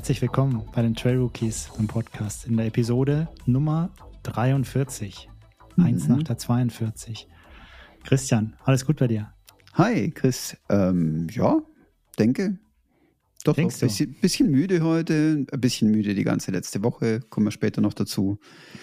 Herzlich willkommen bei den Trail Rookies im Podcast in der Episode Nummer 43. Eins nach der 42. Christian, alles gut bei dir? Hi, Chris. Ja, denke. Doch, bisschen müde heute, ein bisschen müde die ganze letzte Woche, kommen wir später noch dazu.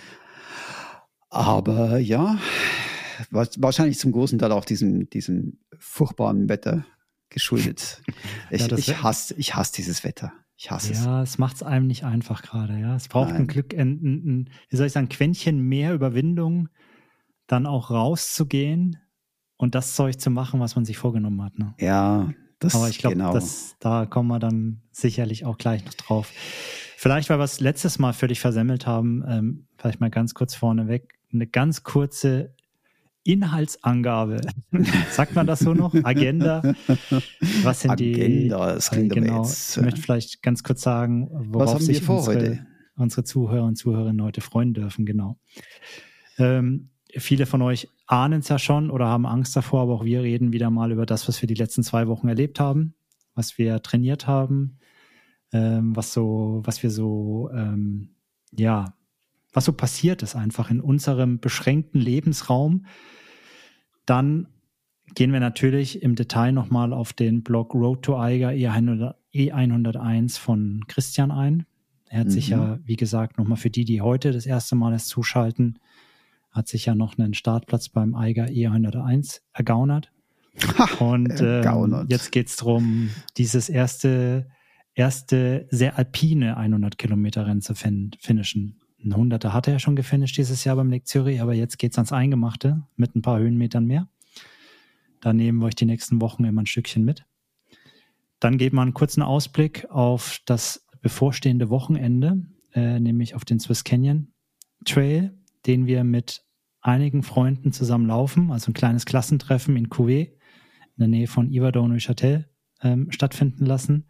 Aber ja, wahrscheinlich zum großen Teil auch diesem furchtbaren Wetter geschuldet. Ich hasse dieses Wetter. Ich hasse es. Ja, es macht es einem nicht einfach gerade. Ja, es braucht ein Glück, wie soll ich sagen, Quäntchen mehr Überwindung, dann auch rauszugehen und das Zeug zu machen, was man sich vorgenommen hat. Ne? Ja, aber ich glaube, da kommen wir dann sicherlich auch gleich noch drauf. Vielleicht, weil wir es letztes Mal völlig versemmelt haben, vielleicht mal ganz kurz vorneweg, eine ganz kurze Inhaltsangabe. Sagt man das so noch? Agenda? Was sind Agenda, das klingt genau. Jetzt, ich möchte vielleicht ganz kurz sagen, worauf sich unsere Zuhörer und Zuhörerinnen heute freuen dürfen. Genau. Viele von euch ahnen es ja schon oder haben Angst davor, aber auch wir reden wieder mal über das, was wir die letzten 2 Wochen erlebt haben, was wir trainiert haben, was so passiert ist einfach in unserem beschränkten Lebensraum. Dann gehen wir natürlich im Detail nochmal auf den Blog Road to Eiger E101 von Christian ein. Er hat sich ja, wie gesagt, nochmal für die heute das erste Mal erst zuschalten, hat sich ja noch einen Startplatz beim Eiger E101 ergaunert. Und jetzt geht es darum, dieses erste sehr alpine 100 Kilometer Rennen zu finishen. Ein 100er hat er ja schon gefinisht dieses Jahr beim Lake Zürich, aber jetzt geht's ans Eingemachte mit ein paar Höhenmetern mehr. Da nehmen wir euch die nächsten Wochen immer ein Stückchen mit. Dann geben wir einen kurzen Ausblick auf das bevorstehende Wochenende, nämlich auf den Swiss Canyon Trail, den wir mit einigen Freunden zusammen laufen, also ein kleines Klassentreffen in Coué, in der Nähe von Yverdon-Neuchâtel, stattfinden lassen.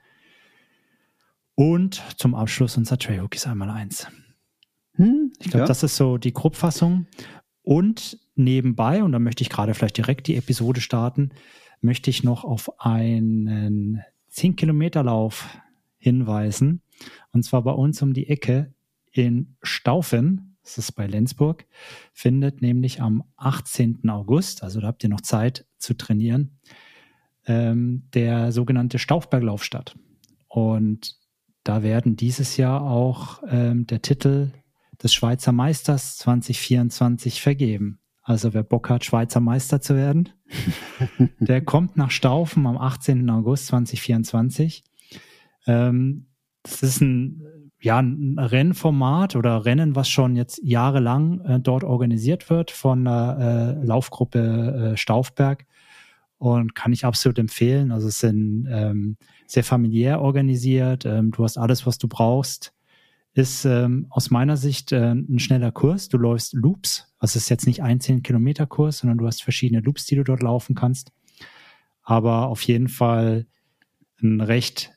Und zum Abschluss unser Trail Rookies einmal 1. Ich glaube, das ist so die Grobfassung. Und nebenbei, und da möchte ich gerade vielleicht direkt die Episode starten, möchte ich noch auf einen 10-Kilometer-Lauf hinweisen. Und zwar bei uns um die Ecke in Staufen, das ist bei Lenzburg, findet nämlich am 18. August, also da habt ihr noch Zeit zu trainieren, der sogenannte Staufberglauf statt. Und da werden dieses Jahr auch der Titel des Schweizer Meisters 2024 vergeben. Also wer Bock hat, Schweizer Meister zu werden, der kommt nach Staufen am 18. August 2024. Das ist ein Rennformat oder Rennen, was schon jetzt jahrelang dort organisiert wird von der Laufgruppe Staufberg und kann ich absolut empfehlen. Also es sind sehr familiär organisiert. Du hast alles, was du brauchst. Ist aus meiner Sicht ein schneller Kurs. Du läufst Loops. Also es ist jetzt nicht ein 10-Kilometer-Kurs, sondern du hast verschiedene Loops, die du dort laufen kannst. Aber auf jeden Fall ein recht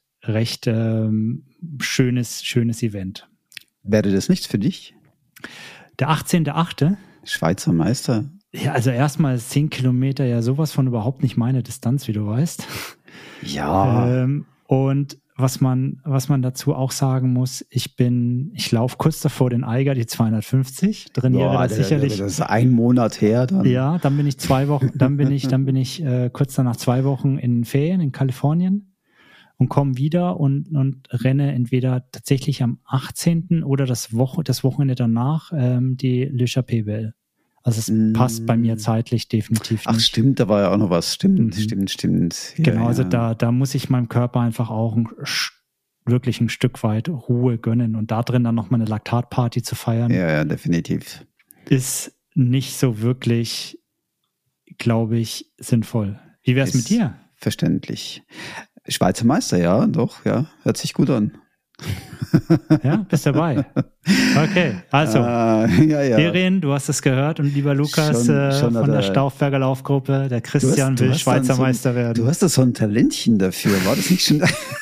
schönes Event. Wäre das nichts für dich? Der 18.8. Schweizer Meister? Ja, also erstmal ist 10 Kilometer ja sowas von überhaupt nicht meine Distanz, wie du weißt. Ja. Und was man dazu auch sagen muss, ich laufe kurz davor den Eiger, die 250, trainiere das sicherlich. Das ist 1 Monat her dann. Ja, dann bin ich 2 Wochen, dann bin ich kurz danach 2 Wochen in Ferien in Kalifornien und komme wieder und renne entweder tatsächlich am 18. oder das Wochenende danach die Le Chappée-Belle. Also es passt bei mir zeitlich definitiv nicht. Ach stimmt, da war ja auch noch was. Stimmt. Ja, genau, also da muss ich meinem Körper einfach auch wirklich ein Stück weit Ruhe gönnen. Und da drin dann nochmal eine Laktatparty zu feiern. Ja, definitiv. Ist nicht so wirklich, glaube ich, sinnvoll. Wie wäre es mit dir? Verständlich. Schweizer Meister, ja, doch, ja. Hört sich gut an. Ja, bist dabei. Okay, also Serien, du hast es gehört und lieber Lukas von der Staufberger Laufgruppe, der Christian will Schweizer Meister werden. Du hast da so ein Talentchen dafür, war das nicht schon?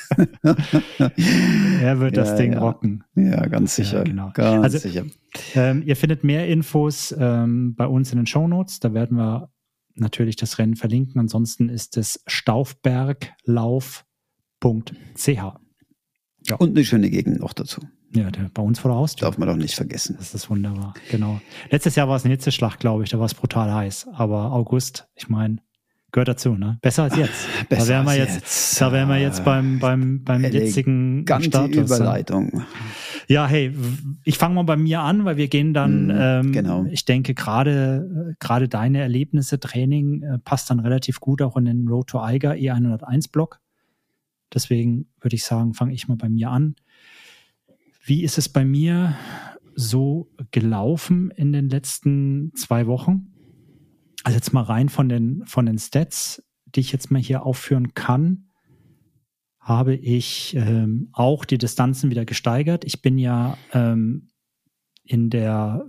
Er wird das Ding rocken. Ja, ganz sicher. Ja, genau. Ganz sicher. Ihr findet mehr Infos bei uns in den Shownotes, da werden wir natürlich das Rennen verlinken, ansonsten ist es staufberglauf.ch. Ja. Und eine schöne Gegend noch dazu. Ja, bei uns vor der Haustür. Darf man doch nicht vergessen. Das ist wunderbar, genau. Letztes Jahr war es ein Hitzeschlag, glaube ich, da war es brutal heiß. Aber August, ich meine, gehört dazu, ne? Besser als jetzt. Da wären wir jetzt beim jetzigen Status. Überleitung. Ja, hey, ich fange mal bei mir an, weil wir gehen dann, genau. Ich denke, gerade deine Erlebnisse, Training, passt dann relativ gut auch in den Road to Eiger E101-Block. Deswegen würde ich sagen, fange ich mal bei mir an. Wie ist es bei mir so gelaufen in den letzten 2 Wochen? Also jetzt mal rein von den Stats, die ich jetzt mal hier aufführen kann, habe ich auch die Distanzen wieder gesteigert. Ich bin ja in der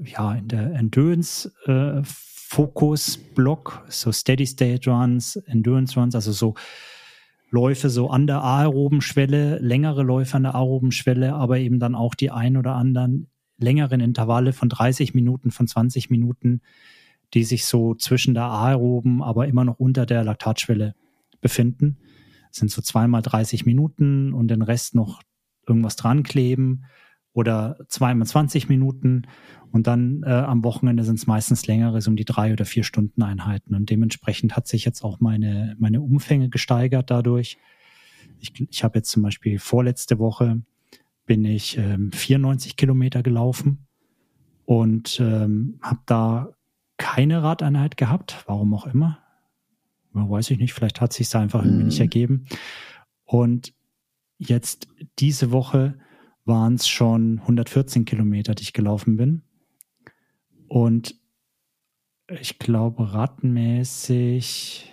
Endurance-Fokus-Block, so Steady-State-Runs, Endurance-Runs, also so Läufe so an der aeroben Schwelle, längere Läufe an der aeroben Schwelle, aber eben dann auch die ein oder anderen längeren Intervalle von 30 Minuten, von 20 Minuten, die sich so zwischen der aeroben, aber immer noch unter der Laktatschwelle befinden. Das sind so 2x 30 Minuten und den Rest noch irgendwas dran kleben oder 2x 20 Minuten und dann am Wochenende sind es meistens längere, so um die 3 oder 4 Stunden Einheiten und dementsprechend hat sich jetzt auch meine Umfänge gesteigert dadurch. Ich habe jetzt zum Beispiel vorletzte Woche bin ich 94 Kilometer gelaufen und habe da keine Radeinheit gehabt, warum auch immer. Weiß ich nicht, vielleicht hat es sich da einfach irgendwie nicht ergeben. Und jetzt diese Woche waren es schon 114 Kilometer, die ich gelaufen bin. Und ich glaube, radmäßig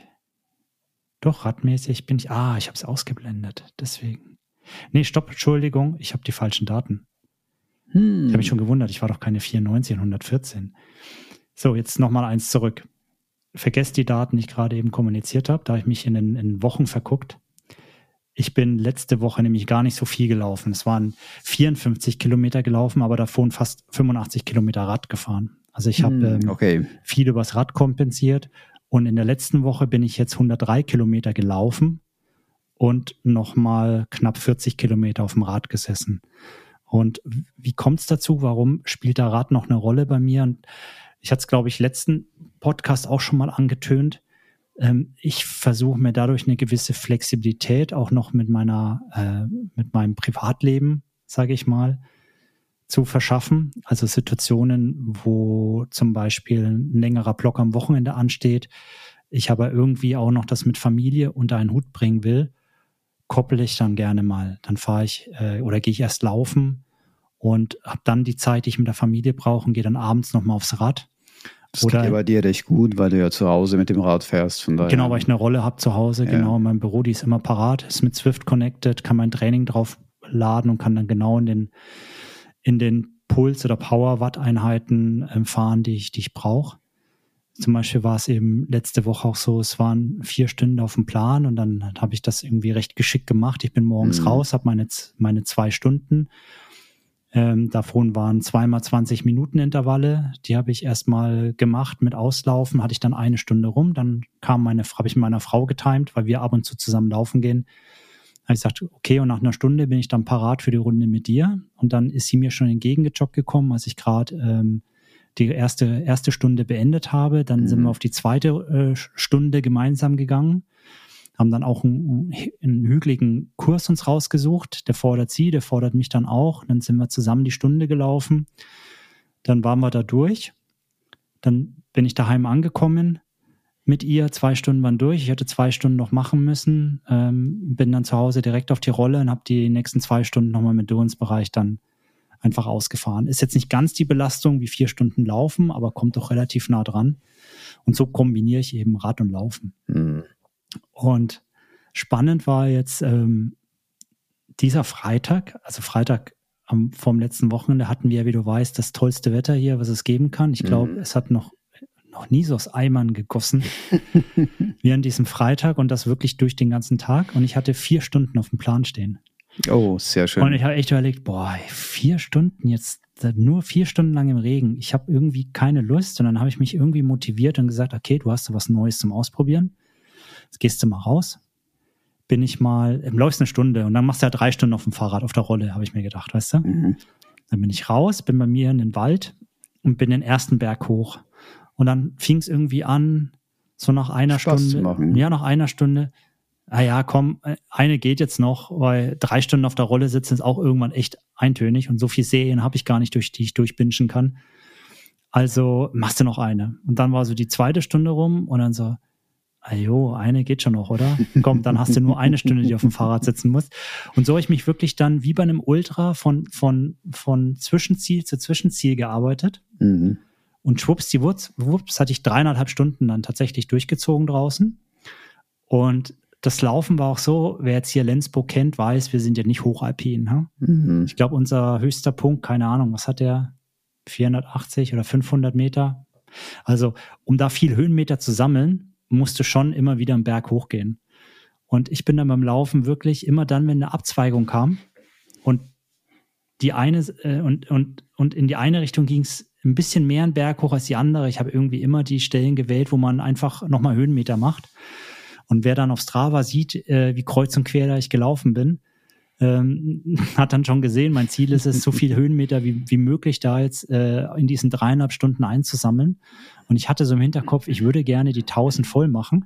bin ich, ich habe es ausgeblendet, deswegen. Nee, stopp, Entschuldigung, ich habe die falschen Daten. Ich habe mich schon gewundert, ich war doch keine 94 und 114. So, jetzt nochmal eins zurück. Vergesst die Daten, die ich gerade eben kommuniziert habe, da habe ich mich in Wochen verguckt. Ich bin letzte Woche nämlich gar nicht so viel gelaufen. Es waren 54 Kilometer gelaufen, aber davon fast 85 Kilometer Rad gefahren. Also ich habe viel übers Rad kompensiert und in der letzten Woche bin ich jetzt 103 Kilometer gelaufen und nochmal knapp 40 Kilometer auf dem Rad gesessen. Und wie kommt es dazu? Warum spielt da Rad noch eine Rolle bei mir? Und ich hatte es, glaube ich, letzten Podcast auch schon mal angetönt. Ich versuche mir dadurch eine gewisse Flexibilität auch noch mit meinem Privatleben, sage ich mal, zu verschaffen. Also Situationen, wo zum Beispiel ein längerer Block am Wochenende ansteht, ich aber irgendwie auch noch das mit Familie unter einen Hut bringen will, koppel ich dann gerne mal. Dann fahre ich oder gehe ich erst laufen und habe dann die Zeit, die ich mit der Familie brauche und gehe dann abends nochmal aufs Rad. Das geht ja bei dir recht gut, weil du ja zu Hause mit dem Rad fährst. Von daher. Genau, weil ich eine Rolle habe zu Hause. Ja. Genau, mein Büro, die ist immer parat, ist mit Zwift connected, kann mein Training drauf laden und kann dann genau in den Puls- oder Power-Watt-Einheiten fahren, die ich brauche. Zum Beispiel war es eben letzte Woche auch so, es waren 4 Stunden auf dem Plan und dann habe ich das irgendwie recht geschickt gemacht. Ich bin morgens raus, habe meine 2 Stunden. Davon waren 2x 20 Minuten Intervalle. Die habe ich erstmal gemacht mit Auslaufen, hatte ich dann 1 Stunde rum. Dann habe ich mit meiner Frau getimt, weil wir ab und zu zusammen laufen gehen. Habe ich gesagt, okay, und nach einer Stunde bin ich dann parat für die Runde mit dir. Und dann ist sie mir schon entgegengejoggt gekommen, als ich gerade die erste Stunde beendet habe. Dann sind wir auf die zweite Stunde gemeinsam gegangen. Haben dann auch einen hügeligen Kurs uns rausgesucht. Der fordert sie, der fordert mich dann auch. Dann sind wir zusammen die Stunde gelaufen. Dann waren wir da durch. Dann bin ich daheim angekommen mit ihr. 2 Stunden waren durch. Ich hätte 2 Stunden noch machen müssen. Bin dann zu Hause direkt auf die Rolle und habe die nächsten 2 Stunden nochmal im Endurance-Bereich dann einfach ausgefahren. Ist jetzt nicht ganz die Belastung wie 4 Stunden Laufen, aber kommt doch relativ nah dran. Und so kombiniere ich eben Rad und Laufen. Und spannend war jetzt dieser Freitag, also Freitag vom letzten Wochenende hatten wir, wie du weißt, das tollste Wetter hier, was es geben kann. Ich glaube, es hat noch nie so aus Eimern gegossen wie an diesem Freitag und das wirklich durch den ganzen Tag. Und ich hatte 4 Stunden auf dem Plan stehen. Oh, sehr schön. Und ich habe echt überlegt, 4 Stunden jetzt, nur 4 Stunden lang im Regen. Ich habe irgendwie keine Lust und dann habe ich mich irgendwie motiviert und gesagt, okay, du hast was Neues zum Ausprobieren. Jetzt gehst du mal raus. bin ich mal, läufst eine Stunde und dann machst du ja 3 Stunden auf dem Fahrrad, auf der Rolle, habe ich mir gedacht, weißt du? Mhm. Dann bin ich raus, bin bei mir in den Wald und bin den ersten Berg hoch. Und dann fing es irgendwie an, so nach einer Stunde. Ja, nach einer Stunde. Komm, eine geht jetzt noch, weil 3 Stunden auf der Rolle sitzen ist auch irgendwann echt eintönig und so viele Serien habe ich gar nicht, durch die ich durchbingen kann. Also machst du noch eine. Und dann war so die 2. Stunde rum und dann so, eine geht schon noch, oder? Komm, dann hast du nur 1 Stunde, die auf dem Fahrrad sitzen musst. Und so habe ich mich wirklich dann wie bei einem Ultra von Zwischenziel zu Zwischenziel gearbeitet. Mhm. Und schwuppsdiwupps hatte ich 3,5 Stunden dann tatsächlich durchgezogen draußen. Und das Laufen war auch so, wer jetzt hier Lenzburg kennt, weiß, wir sind ja nicht hochalpin. Hm? Mhm. Ich glaube, unser höchster Punkt, keine Ahnung, was hat der? 480 oder 500 Meter. Also, um da viel Höhenmeter zu sammeln, musst du schon immer wieder einen Berg hochgehen. Und ich bin dann beim Laufen wirklich immer dann, wenn eine Abzweigung kam und die eine und in die eine Richtung ging es ein bisschen mehr einen Berg hoch als die andere. Ich habe irgendwie immer die Stellen gewählt, wo man einfach nochmal Höhenmeter macht. Und wer dann auf Strava sieht, wie kreuz und quer da ich gelaufen bin, hat dann schon gesehen, mein Ziel ist es, so viel Höhenmeter wie möglich da jetzt in diesen 3,5 Stunden einzusammeln. Und ich hatte so im Hinterkopf, ich würde gerne die 1000 voll machen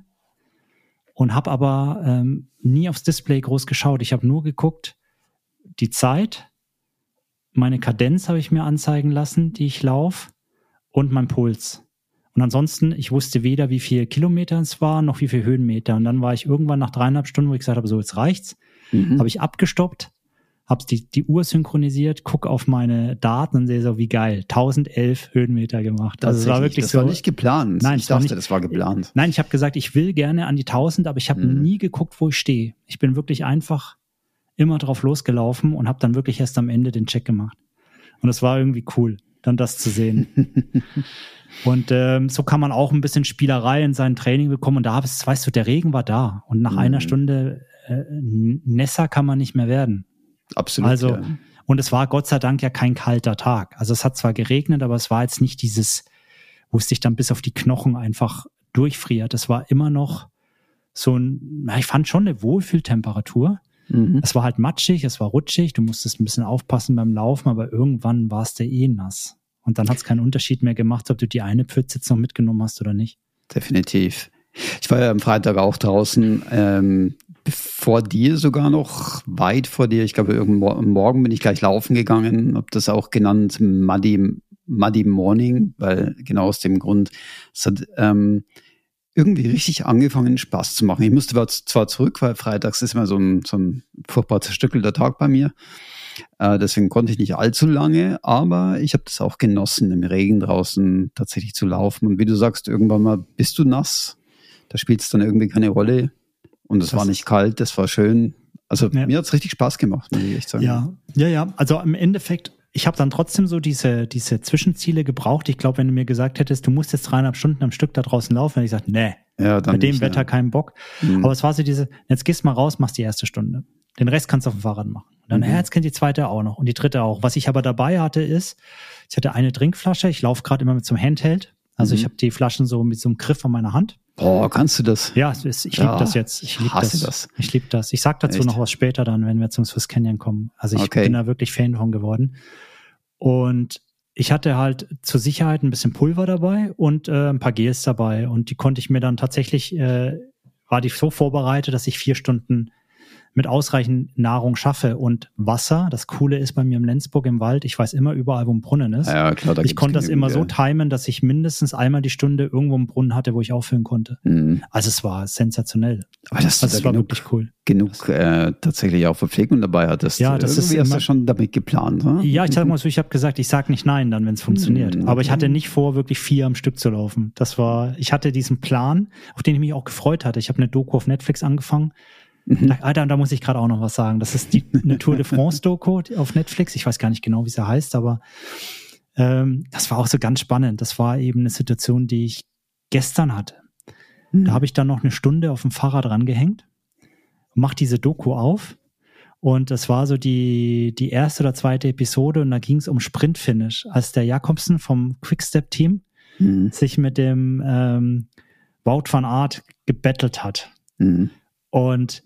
und habe aber nie aufs Display groß geschaut. Ich habe nur geguckt, die Zeit, meine Kadenz habe ich mir anzeigen lassen, die ich laufe, und mein Puls. Und ansonsten, ich wusste weder, wie viel Kilometer es war, noch wie viel Höhenmeter. Und dann war ich irgendwann nach 3,5 Stunden, wo ich gesagt habe, so, jetzt reicht's. Habe ich abgestoppt, habe die Uhr synchronisiert, gucke auf meine Daten und sehe so, wie geil, 1011 Höhenmeter gemacht. Also es war wirklich das war nicht geplant. Nein, ich dachte, das war geplant. Nein, ich habe gesagt, ich will gerne an die 1000, aber ich habe nie geguckt, wo ich stehe. Ich bin wirklich einfach immer drauf losgelaufen und habe dann wirklich erst am Ende den Check gemacht. Und es war irgendwie cool, dann das zu sehen. Und so kann man auch ein bisschen Spielerei in sein Training bekommen. Und da weißt du, der Regen war da. Und nach einer Stunde nässer kann man nicht mehr werden. Absolut. Also, ja. Und es war Gott sei Dank ja kein kalter Tag. Also es hat zwar geregnet, aber es war jetzt nicht dieses, wo es dich dann bis auf die Knochen einfach durchfriert. Es war immer noch so ich fand schon eine Wohlfühltemperatur. Es war halt matschig, es war rutschig, du musstest ein bisschen aufpassen beim Laufen, aber irgendwann war es nass. Und dann hat es keinen Unterschied mehr gemacht, ob du die eine Pfütze jetzt noch mitgenommen hast oder nicht. Definitiv. Ich war ja am Freitag auch draußen, vor dir sogar noch, weit vor dir. Ich glaube, irgendwann morgen bin ich gleich laufen gegangen, habe das auch genannt Muddy Morning, weil genau aus dem Grund, es hat irgendwie richtig angefangen, Spaß zu machen. Ich musste zwar zurück, weil freitags ist immer so ein furchtbar zerstückelter Tag bei mir. Deswegen konnte ich nicht allzu lange, aber ich habe das auch genossen, im Regen draußen tatsächlich zu laufen. Und wie du sagst, irgendwann mal bist du nass. Da spielt es dann irgendwie keine Rolle. Und es war nicht kalt, das war schön. Also mir hat es richtig Spaß gemacht, muss ich echt sagen. Ja. Also im Endeffekt, ich habe dann trotzdem so diese Zwischenziele gebraucht. Ich glaube, wenn du mir gesagt hättest, du musst jetzt 3,5 Stunden am Stück da draußen laufen, hätte ich gesagt, nee, bei dem nicht, Wetter keinen Bock. Aber es war so jetzt gehst mal raus, machst die erste Stunde. Den Rest kannst du auf dem Fahrrad machen. Und dann, jetzt kennt die zweite auch noch und die dritte auch. Was ich aber dabei hatte ist, ich hatte eine Trinkflasche, ich laufe gerade immer mit so einem Handheld. Also ich habe die Flaschen so mit so einem Griff an meiner Hand. Oh, kannst du das? Ja, ich liebe das jetzt. Ich liebe das. Ich liebe das. Ich sag dazu noch was später dann, wenn wir zum Swiss Canyon kommen. Also ich bin da wirklich Fan von geworden. Und ich hatte halt zur Sicherheit ein bisschen Pulver dabei und ein paar Gels dabei. Und die konnte ich mir dann tatsächlich, war die so vorbereitet, dass ich 4 Stunden mit ausreichend Nahrung schaffe und Wasser. Das Coole ist bei mir im Lenzburg im Wald, ich weiß immer überall, wo ein Brunnen ist. Ja, klar, ich konnte das immer so timen, dass ich mindestens einmal die Stunde irgendwo einen Brunnen hatte, wo ich auffüllen konnte. Also es war sensationell. Aber das war wirklich cool. Genug tatsächlich auch Verpflegung dabei hattest. Ja, das irgendwie hast du schon damit geplant, ne? Ja, ich sag mal so, ich habe gesagt, ich sag nicht nein dann, wenn es funktioniert. Aber ich hatte nicht vor, wirklich 4 am Stück zu laufen. Ich hatte diesen Plan, auf den ich mich auch gefreut hatte. Ich habe eine Doku auf Netflix angefangen. Alter, da muss ich gerade auch noch was sagen. Das ist eine Tour de France-Doku auf Netflix. Ich weiß gar nicht genau, wie sie heißt, aber das war auch so ganz spannend. Das war eben eine Situation, die ich gestern hatte. Da habe ich dann noch eine Stunde auf dem Fahrrad rangehängt, mache diese Doku auf und das war so die erste oder zweite Episode und da ging es um Sprint-Finish, als der Jakobsen vom Quickstep-Team sich mit dem Wout van Aert gebettelt hat. Und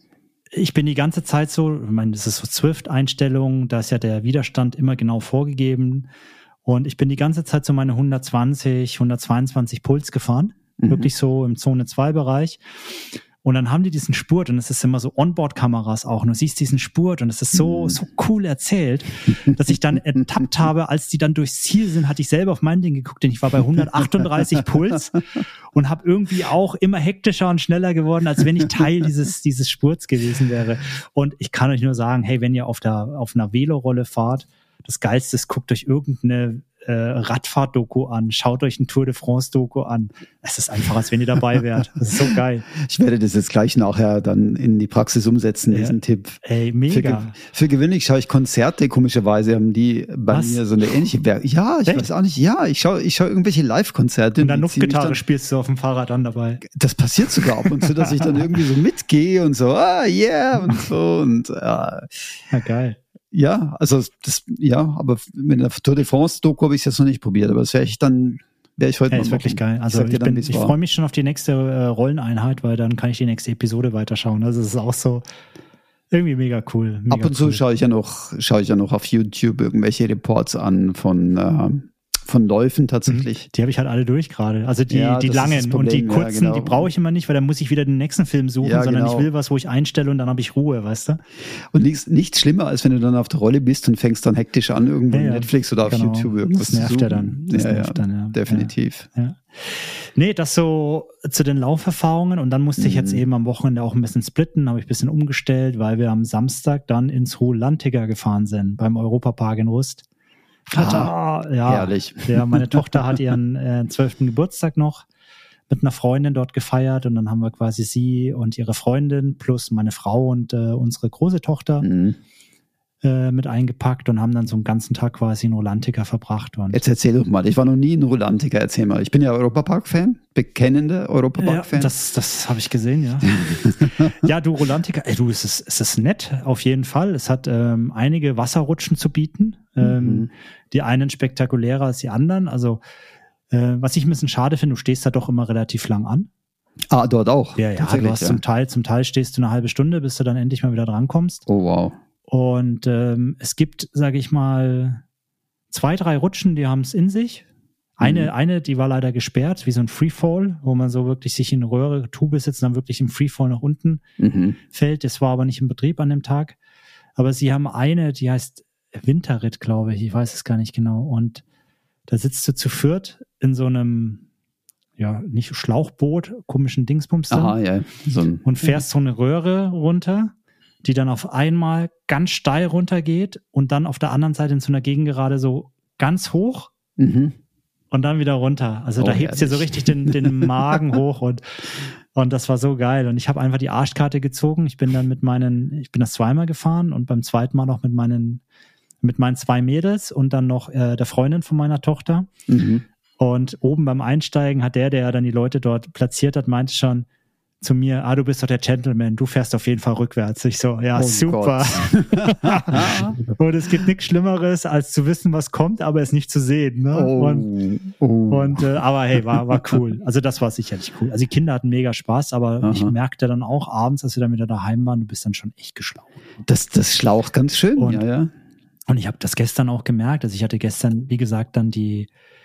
ich bin die ganze Zeit so, ich meine, das ist so Zwift-Einstellung, da ist ja der Widerstand immer genau vorgegeben. Und ich bin die ganze Zeit so meine 120, 122 Puls gefahren. Wirklich so im Zone-2-Bereich. Und dann haben die diesen Spurt und es ist immer so Onboard-Kameras auch. Und du siehst diesen Spurt und es ist so cool erzählt, dass ich dann ertappt habe, als die dann durchs Ziel sind, hatte ich selber auf mein Ding geguckt, denn ich war bei 138 Puls und habe irgendwie auch immer hektischer und schneller geworden, als wenn ich Teil dieses Spurts gewesen wäre. Und ich kann euch nur sagen, hey, wenn ihr auf einer Velorolle fahrt, das Geilste ist, guckt euch irgendeine Radfahrt-Doku an, schaut euch ein Tour de France-Doku an. Es ist einfach, als wenn ihr dabei wärt. Das ist so geil. Ich werde das jetzt gleich nachher dann in die Praxis umsetzen, diesen Tipp. Ey, mega. Für gewöhnlich schaue ich Konzerte, komischerweise haben die bei mir so eine ähnliche Ja, ich weiß auch nicht. Ja, ich schaue irgendwelche Live-Konzerte. Und dann Luftgitarre spielst du auf dem Fahrrad dann dabei. Das passiert sogar ab und zu, dass ich dann irgendwie so mitgehe und so, yeah, und so. Und ja, geil. Ja, also aber mit der Tour de France-Doku habe ich es jetzt noch nicht probiert, aber das wäre ich heute mal ist wirklich geil. Also ich freue mich schon auf die nächste Rolleneinheit, weil dann kann ich die nächste Episode weiterschauen. Also es ist auch so irgendwie mega cool. Ab und zu schaue ich ja noch auf YouTube irgendwelche Reports an von Läufen tatsächlich. Die habe ich halt alle durch gerade. Also die langen und die kurzen, die brauche ich immer nicht, weil dann muss ich wieder den nächsten Film suchen, sondern ich will was, wo ich einstelle und dann habe ich Ruhe, weißt du? Und nichts schlimmer, als wenn du dann auf der Rolle bist und fängst dann hektisch an, irgendwo auf Netflix oder auf YouTube irgendwas zu suchen. Das nervt dann, ja. Definitiv. Ja. Nee, das so zu den Lauferfahrungen und dann musste ich jetzt eben am Wochenende auch ein bisschen splitten, habe ich ein bisschen umgestellt, weil wir am Samstag dann ins Hohe-Lantiger gefahren sind, beim Europapark in Rust. Herrlich. Ja, meine Tochter hat ihren 12. Geburtstag noch mit einer Freundin dort gefeiert und dann haben wir quasi sie und ihre Freundin plus meine Frau und unsere große Tochter mit eingepackt und haben dann so einen ganzen Tag quasi in Rolantica verbracht. Und jetzt erzähl doch mal, ich war noch nie in Rolantica, erzähl mal. Ich bin ja Europapark-Fan, bekennender Europapark-Fan. Ja, das habe ich gesehen, ja. Ja, du, Rolantica, es ist nett, auf jeden Fall. Es hat einige Wasserrutschen zu bieten. Die einen spektakulärer als die anderen. Also, was ich ein bisschen schade finde, du stehst da doch immer relativ lang an. Ah, dort auch? Ja, du hast zum Teil stehst du eine halbe Stunde, bis du dann endlich mal wieder drankommst. Oh, wow. Und es gibt, sage ich mal, 2, 3 Rutschen, die haben es in sich. Eine, die war leider gesperrt, wie so ein Freefall, wo man so wirklich sich in Röhre, Tube sitzt und dann wirklich im Freefall nach unten fällt. Das war aber nicht im Betrieb an dem Tag. Aber sie haben eine, die heißt Winterritt, glaube ich weiß es gar nicht genau. Und da sitzt du zu viert in so einem, ja, nicht Schlauchboot, komischen Dingsbums dann. Aha, ja. Und fährst so eine Röhre runter, die dann auf einmal ganz steil runtergeht und dann auf der anderen Seite in so einer Gegengerade so ganz hoch und dann wieder runter. Also da hebt's dir so richtig den Magen hoch und das war so geil. Und ich habe einfach die Arschkarte gezogen. Ich bin das zweimal gefahren und beim zweiten Mal noch mit meinen 2 Mädels und dann noch der Freundin von meiner Tochter. Und oben beim Einsteigen hat der dann die Leute dort platziert hat, meinte schon zu mir, du bist doch der Gentleman, du fährst auf jeden Fall rückwärts. Ich so, ja, super. Und es gibt nichts Schlimmeres, als zu wissen, was kommt, aber es nicht zu sehen. Ne? Aber hey, war cool. Also das war sicherlich cool. Also die Kinder hatten mega Spaß, aber ich merkte dann auch abends, als wir dann wieder daheim waren, du bist dann schon echt geschlaucht. Das schlaucht ganz schön, ja. Und ich habe das gestern auch gemerkt. Also ich hatte gestern, wie gesagt, dann die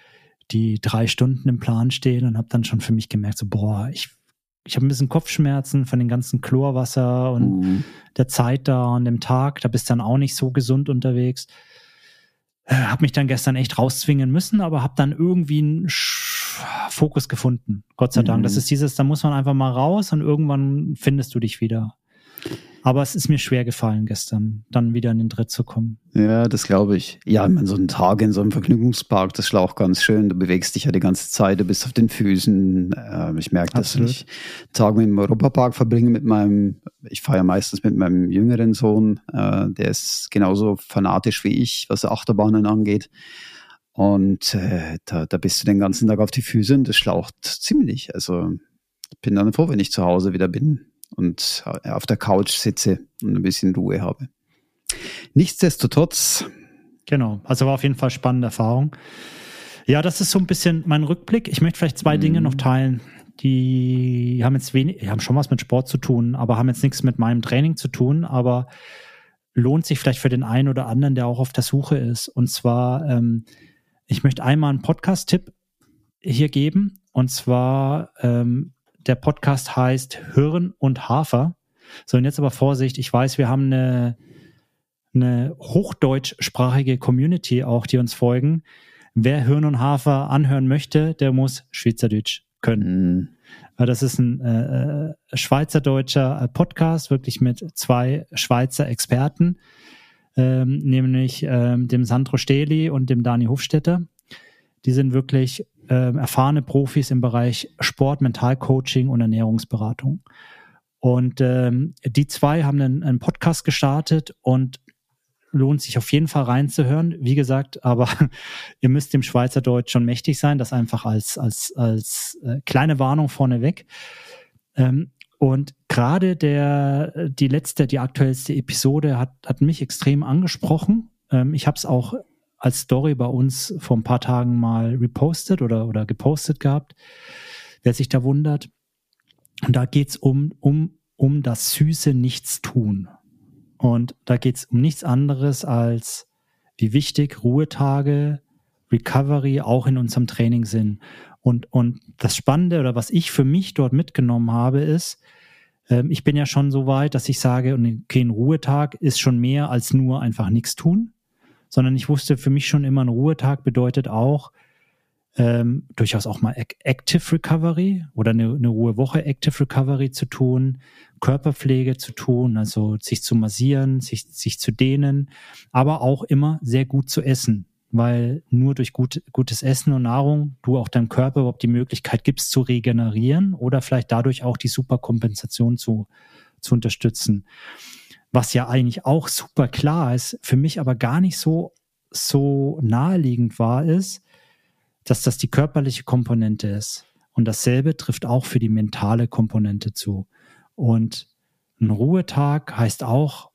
3 Stunden im Plan stehen und habe dann schon für mich gemerkt, so ich habe ein bisschen Kopfschmerzen von dem ganzen Chlorwasser und der Zeit da und dem Tag. Da bist du dann auch nicht so gesund unterwegs. Habe mich dann gestern echt rauszwingen müssen, aber habe dann irgendwie einen Fokus gefunden. Gott sei Dank. Das ist da muss man einfach mal raus und irgendwann findest du dich wieder. Aber es ist mir schwer gefallen, gestern dann wieder in den Tritt zu kommen. Ja, das glaube ich. Ja, ich meine, so ein Tag in so einem Vergnügungspark, das schlaucht ganz schön. Du bewegst dich ja die ganze Zeit, du bist auf den Füßen. Ich merke, dass ich Tage im Europapark verbringe ich fahre ja meistens mit meinem jüngeren Sohn. Der ist genauso fanatisch wie ich, was Achterbahnen angeht. Und da bist du den ganzen Tag auf die Füße und das schlaucht ziemlich. Also ich bin dann froh, wenn ich zu Hause wieder bin und auf der Couch sitze und ein bisschen Ruhe habe. Nichtsdestotrotz. Genau, also war auf jeden Fall spannende Erfahrung. Ja, das ist so ein bisschen mein Rückblick. Ich möchte vielleicht 2 Dinge noch teilen, die haben jetzt die haben schon was mit Sport zu tun, aber haben jetzt nichts mit meinem Training zu tun, aber lohnt sich vielleicht für den einen oder anderen, der auch auf der Suche ist. Und zwar, ich möchte einmal einen Podcast-Tipp hier geben. Und zwar, der Podcast heißt Hirn und Hafer. So, und jetzt aber Vorsicht, ich weiß, wir haben eine hochdeutschsprachige Community auch, die uns folgen. Wer Hirn und Hafer anhören möchte, der muss Schweizerdeutsch können. Das ist ein schweizerdeutscher Podcast, wirklich mit 2 Schweizer Experten, nämlich dem Sandro Stehli und dem Dani Hofstetter. Die sind wirklich erfahrene Profis im Bereich Sport, Mentalcoaching und Ernährungsberatung. Und die 2 haben einen Podcast gestartet und lohnt sich auf jeden Fall reinzuhören. Wie gesagt, aber ihr müsst dem Schweizerdeutsch schon mächtig sein. Das einfach als kleine Warnung vorneweg. Und gerade die aktuellste Episode hat mich extrem angesprochen. Ich habe es auch als Story bei uns vor ein paar Tagen mal repostet oder gepostet gehabt, wer sich da wundert. Und da geht's um das süße Nichtstun. Und da geht's um nichts anderes als, wie wichtig Ruhetage, Recovery auch in unserem Training sind. Und das Spannende oder was ich für mich dort mitgenommen habe, ist, ich bin ja schon so weit, dass ich sage, okay, ein Ruhetag ist schon mehr als nur einfach nichts tun, sondern ich wusste für mich schon immer, ein Ruhetag bedeutet auch, durchaus auch mal Active Recovery oder eine Ruhewoche Active Recovery zu tun, Körperpflege zu tun, also sich zu massieren, sich zu dehnen, aber auch immer sehr gut zu essen, weil nur durch gutes Essen und Nahrung du auch deinem Körper überhaupt die Möglichkeit gibst zu regenerieren oder vielleicht dadurch auch die Superkompensation zu unterstützen. Was ja eigentlich auch super klar ist, für mich aber gar nicht so naheliegend war, ist, dass das die körperliche Komponente ist. Und dasselbe trifft auch für die mentale Komponente zu. Und ein Ruhetag heißt auch,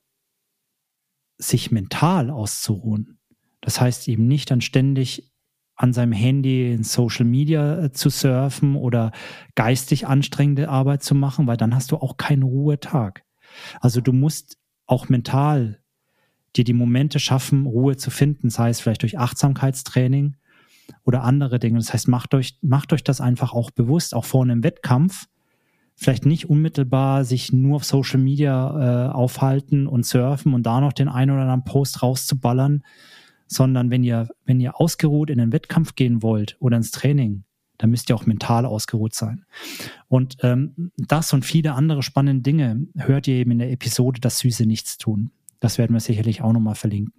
sich mental auszuruhen. Das heißt eben nicht dann ständig an seinem Handy in Social Media zu surfen oder geistig anstrengende Arbeit zu machen, weil dann hast du auch keinen Ruhetag. Also du musst auch mental dir die Momente schaffen, Ruhe zu finden, sei es vielleicht durch Achtsamkeitstraining oder andere Dinge. Das heißt, macht euch das einfach auch bewusst, auch vor einem Wettkampf. Vielleicht nicht unmittelbar sich nur auf Social Media aufhalten und surfen und da noch den einen oder anderen Post rauszuballern, sondern wenn ihr ausgeruht in den Wettkampf gehen wollt oder ins Training, dann müsst ihr auch mental ausgeruht sein. Und das und viele andere spannende Dinge hört ihr eben in der Episode Das süße Nichtstun. Das werden wir sicherlich auch nochmal verlinken.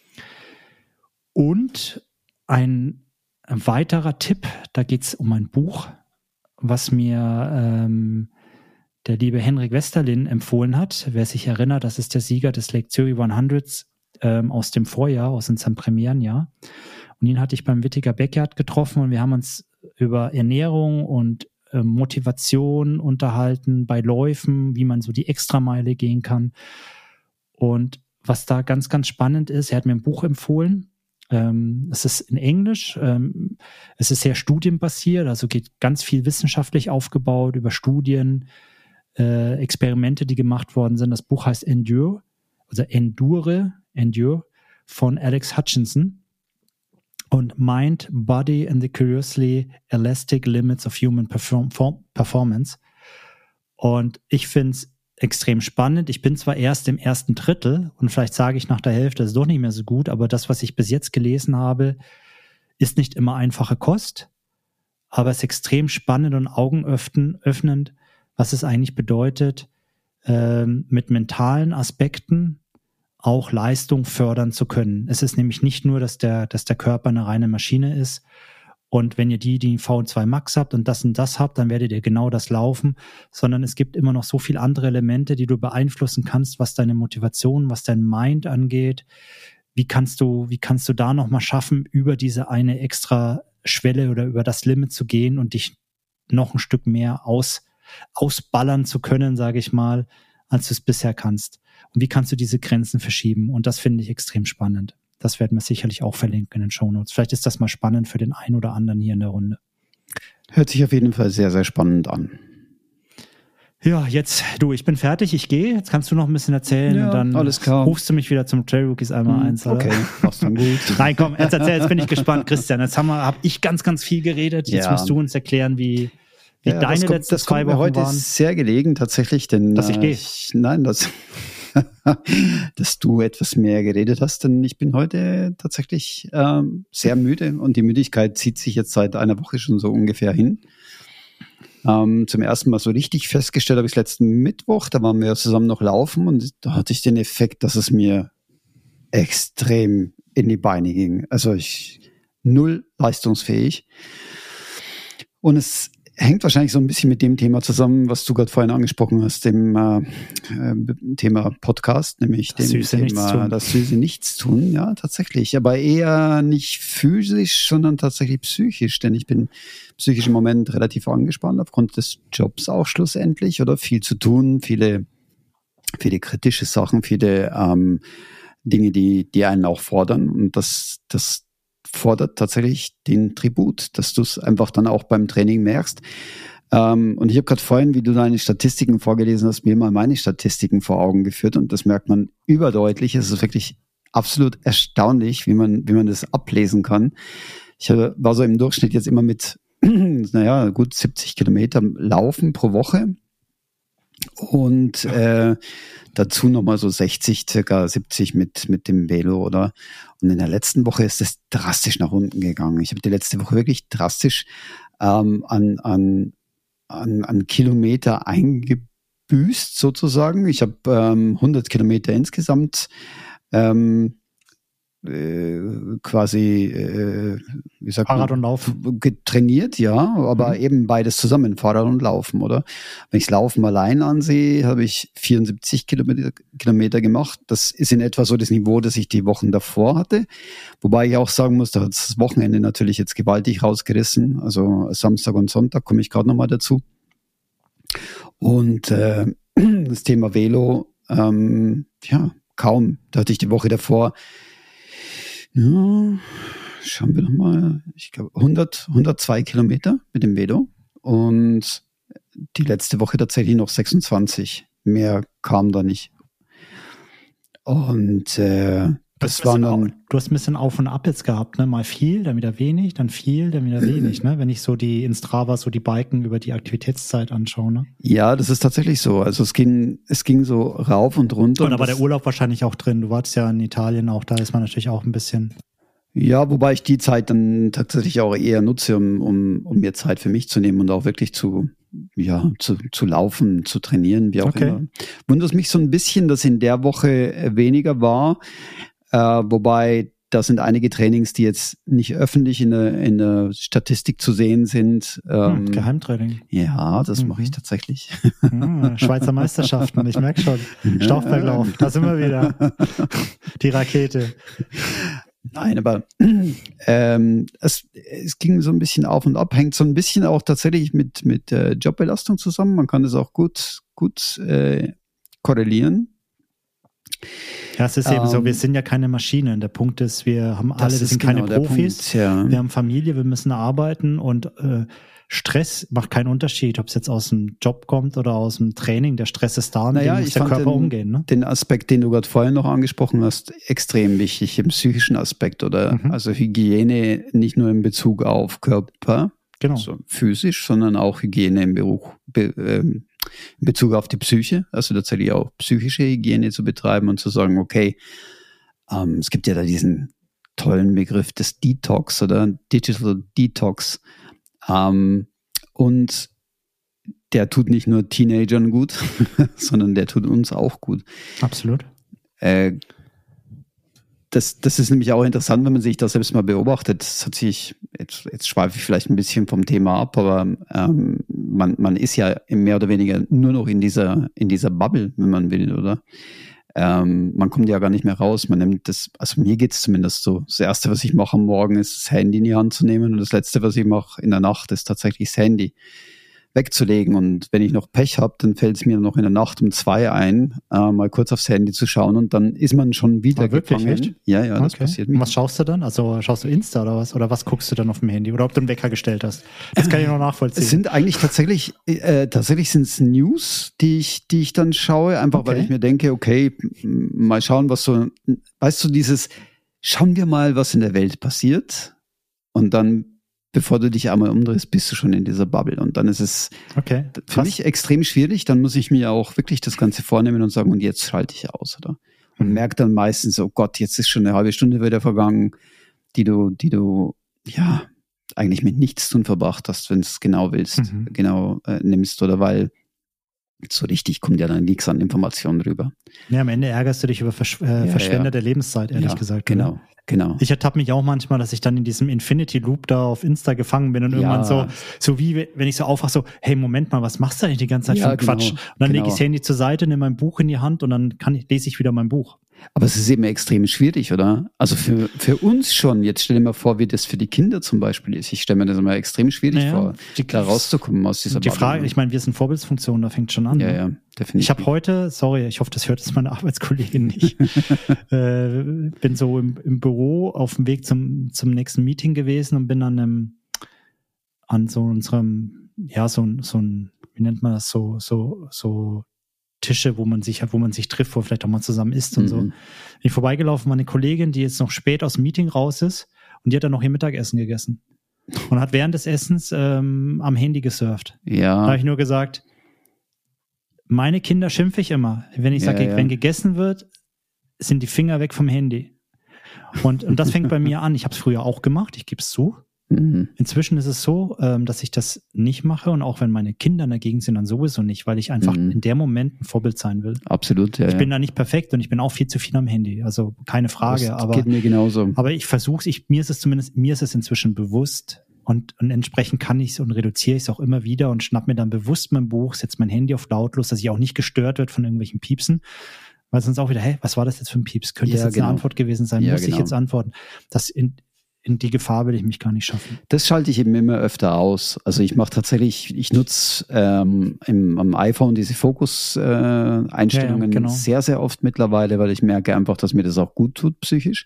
Und ein weiterer Tipp, da geht es um ein Buch, was mir der liebe Henrik Westerlin empfohlen hat. Wer sich erinnert, das ist der Sieger des Lake Zurich 100 aus dem Vorjahr, aus unserem Premierenjahr. Und ihn hatte ich beim Whittaker Backyard getroffen und wir haben uns über Ernährung und Motivation unterhalten bei Läufen, wie man so die Extrameile gehen kann. Und was da ganz, ganz spannend ist, er hat mir ein Buch empfohlen. Es ist in Englisch, es ist sehr studienbasiert, also geht ganz viel wissenschaftlich aufgebaut über Studien, Experimente, die gemacht worden sind. Das Buch heißt Endure, also Endure von Alex Hutchinson und Mind, Body and the Curiously Elastic Limits of Human Performance. Und ich finde es extrem spannend. Ich bin zwar erst im ersten Drittel und vielleicht sage ich nach der Hälfte, das ist doch nicht mehr so gut, aber das, was ich bis jetzt gelesen habe, ist nicht immer einfache Kost, aber es ist extrem spannend und augenöffnend, was es eigentlich bedeutet, mit mentalen Aspekten auch Leistung fördern zu können. Es ist nämlich nicht nur, dass der Körper eine reine Maschine ist und wenn ihr die V2 Max habt und das habt, dann werdet ihr genau das laufen, sondern es gibt immer noch so viele andere Elemente, die du beeinflussen kannst, was deine Motivation, was dein Mind angeht. Wie kannst du da nochmal schaffen, über diese eine extra Schwelle oder über das Limit zu gehen und dich noch ein Stück mehr ausballern zu können, sage ich mal, als du es bisher kannst. Und wie kannst du diese Grenzen verschieben? Und das finde ich extrem spannend. Das werden wir sicherlich auch verlinken in den Shownotes. Vielleicht ist das mal spannend für den einen oder anderen hier in der Runde. Hört sich auf jeden Fall sehr, sehr spannend an. Ja, jetzt, ich bin fertig, ich gehe. Jetzt kannst du noch ein bisschen erzählen und dann alles klar. Rufst du mich wieder zum Trail Rookies einmal eins, oder? Okay, mach's dann gut. Nein, komm, jetzt bin ich gespannt, Christian. Jetzt habe ich ganz, ganz viel geredet. Jetzt musst du uns erklären, wie deine letzten 2 Wochen heute waren. Ist sehr gelegen tatsächlich, denn dass ich gehe. Dass du etwas mehr geredet hast, denn ich bin heute tatsächlich sehr müde und die Müdigkeit zieht sich jetzt seit einer Woche schon so ungefähr hin. Zum ersten Mal so richtig festgestellt habe ich letzten Mittwoch, da waren wir zusammen noch laufen und da hatte ich den Effekt, dass es mir extrem in die Beine ging. Also null leistungsfähig. Und es hängt wahrscheinlich so ein bisschen mit dem Thema zusammen, was du gerade vorhin angesprochen hast, dem Thema Podcast, nämlich dem Thema das süße Nichtstun. Ja, tatsächlich. Aber eher nicht physisch, sondern tatsächlich psychisch. Denn ich bin psychisch im Moment relativ angespannt, aufgrund des Jobs auch schlussendlich. Oder viel zu tun, viele kritische Sachen, viele Dinge, die einen auch fordern. Und das fordert tatsächlich den Tribut, dass du es einfach dann auch beim Training merkst. Und ich habe gerade vorhin, wie du deine Statistiken vorgelesen hast, mir mal meine Statistiken vor Augen geführt und das merkt man überdeutlich. Es ist wirklich absolut erstaunlich, wie man das ablesen kann. Ich war so im Durchschnitt jetzt immer mit, gut 70 Kilometer Laufen pro Woche und dazu nochmal so 60, circa 70 mit dem Velo, oder? Und in der letzten Woche ist es drastisch nach unten gegangen. Ich habe die letzte Woche wirklich drastisch an Kilometer eingebüßt, sozusagen. Ich habe 100 Kilometer insgesamt Fahrrad und Laufen getrainiert, ja, aber eben beides zusammen, Fahrrad und Laufen, oder? Wenn ich Laufen allein ansehe, habe ich 74 Kilometer gemacht. Das ist in etwa so das Niveau, das ich die Wochen davor hatte. Wobei ich auch sagen muss, da hat das Wochenende natürlich jetzt gewaltig rausgerissen. Also Samstag und Sonntag komme ich gerade nochmal dazu. Und das Thema Velo, kaum. Da hatte ich die Woche davor schauen wir nochmal, ich glaube 102 Kilometer mit dem Velo und die letzte Woche tatsächlich noch 26. Mehr kam da nicht. Und das war dann... Du hast ein bisschen auf und ab jetzt gehabt, ne? Mal viel, dann wieder wenig, dann viel, dann wieder wenig, ne? Wenn ich so in Strava so die Balken über die Aktivitätszeit anschaue, ne? Ja, das ist tatsächlich so. Also es ging so rauf und runter. Und da war der Urlaub wahrscheinlich auch drin. Du warst ja in Italien auch, da ist man natürlich auch ein bisschen... Ja, wobei ich die Zeit dann tatsächlich auch eher nutze, um mir Zeit für mich zu nehmen und auch wirklich zu laufen, zu trainieren, wie auch immer. Wundert mich so ein bisschen, dass in der Woche weniger war, wobei da sind einige Trainings, die jetzt nicht öffentlich in der Statistik zu sehen sind. Geheimtraining. Ja, das mache ich tatsächlich. Schweizer Meisterschaften, ich merke schon. Stauffberglauf, da sind wir wieder. Die Rakete. Nein, aber es ging so ein bisschen auf und ab, hängt so ein bisschen auch tatsächlich mit Jobbelastung zusammen. Man kann das auch gut korrelieren. Ja, es ist eben so, wir sind ja keine Maschinen. Der Punkt ist, wir sind keine Profis. Punkt, ja. Wir haben Familie, wir müssen arbeiten und Stress macht keinen Unterschied, ob es jetzt aus dem Job kommt oder aus dem Training. Der Stress ist da und dem muss der Körper umgehen. Ne? Den Aspekt, den du gerade vorhin noch angesprochen hast, extrem wichtig, im psychischen Aspekt oder also Hygiene nicht nur in Bezug auf Körper, also physisch, sondern auch Hygiene in Bezug auf die Psyche, also tatsächlich auch psychische Hygiene zu betreiben und zu sagen, okay, es gibt ja da diesen tollen Begriff des Detox oder Digital Detox, und der tut nicht nur Teenagern gut, sondern der tut uns auch gut. Absolut. Das ist nämlich auch interessant, wenn man sich das selbst mal beobachtet. Das hat sich, jetzt schweife ich vielleicht ein bisschen vom Thema ab, aber man ist ja mehr oder weniger nur noch in dieser Bubble, wenn man will, oder? Man kommt ja gar nicht mehr raus. Man nimmt das, also mir geht's zumindest so. Das Erste, was ich mache am Morgen, ist das Handy in die Hand zu nehmen und das Letzte, was ich mache in der Nacht, ist tatsächlich das Handy. wegzulegen. Und wenn ich noch Pech habe, dann fällt es mir noch in der Nacht um 2 ein, mal kurz aufs Handy zu schauen und dann ist man schon wieder wirklich, gefangen. echt? Ja, das passiert mir. Und was schaust du dann? Also schaust du Insta oder was? Oder was guckst du dann auf dem Handy? Oder ob du einen Wecker gestellt hast? Das kann ich noch nachvollziehen. Es sind eigentlich tatsächlich sind es News, die ich dann schaue, einfach weil ich mir denke, okay, mal schauen, was so, weißt du, schauen wir mal, was in der Welt passiert und dann bevor du dich einmal umdrehst, bist du schon in dieser Bubble. Und dann ist es für mich extrem schwierig. Dann muss ich mir auch wirklich das Ganze vornehmen und sagen, und jetzt schalte ich aus, oder? Und merke dann meistens, oh Gott, jetzt ist schon eine halbe Stunde wieder vergangen, die du ja eigentlich mit nichts tun verbracht hast, wenn du es genau willst, nimmst, oder weil so richtig kommt ja dann nichts an Informationen rüber. Ja, am Ende ärgerst du dich über verschwendete Lebenszeit, ehrlich gesagt. Genau. Ich ertappe mich auch manchmal, dass ich dann in diesem Infinity Loop da auf Insta gefangen bin und irgendwann so wie, wenn ich so aufwache, so, hey, Moment mal, was machst du eigentlich die ganze Zeit für einen Quatsch? Und dann lege ich das Handy zur Seite, nehme mein Buch in die Hand und dann lese ich wieder mein Buch. Aber es ist eben extrem schwierig, oder? Also für uns schon. Jetzt stell dir mal vor, wie das für die Kinder zum Beispiel ist. Ich stelle mir das immer extrem schwierig vor, da rauszukommen aus dieser Die Frage, ich meine, wir sind Vorbildsfunktion, da fängt schon an. Ja, definitiv. Ich habe heute, ich hoffe, das hört jetzt meine Arbeitskollegin nicht, bin so im Büro auf dem Weg zum nächsten Meeting gewesen und bin an so unserem, so ein, wie nennt man das, so Tische, wo man sich trifft, wo vielleicht auch mal zusammen isst und so. Bin ich vorbeigelaufen, war eine Kollegin, die jetzt noch spät aus dem Meeting raus ist und die hat dann noch ihr Mittagessen gegessen und hat während des Essens am Handy gesurft. Ja. Da habe ich nur gesagt, meine Kinder schimpfe ich immer. Wenn ich sage, wenn gegessen wird, sind die Finger weg vom Handy. Und das fängt bei mir an. Ich habe es früher auch gemacht, ich gebe es zu. Inzwischen ist es so, dass ich das nicht mache und auch wenn meine Kinder dagegen sind, dann sowieso nicht, weil ich einfach in dem Moment ein Vorbild sein will. Absolut, ja. Ich bin da nicht perfekt und ich bin auch viel zu viel am Handy, also keine Frage. Das geht mir genauso. Aber ich versuche es, mir ist es inzwischen bewusst und entsprechend kann ich es und reduziere ich es auch immer wieder und schnapp mir dann bewusst mein Buch, setze mein Handy auf lautlos, dass ich auch nicht gestört wird von irgendwelchen Piepsen. Weil sonst auch wieder, was war das jetzt für ein Pieps? Könnte das jetzt eine Antwort gewesen sein? Muss ich jetzt antworten? In die Gefahr will ich mich gar nicht schaffen. Das schalte ich eben immer öfter aus. Also ich nutze am iPhone diese Fokus-Einstellungen sehr, sehr oft mittlerweile, weil ich merke einfach, dass mir das auch gut tut, psychisch.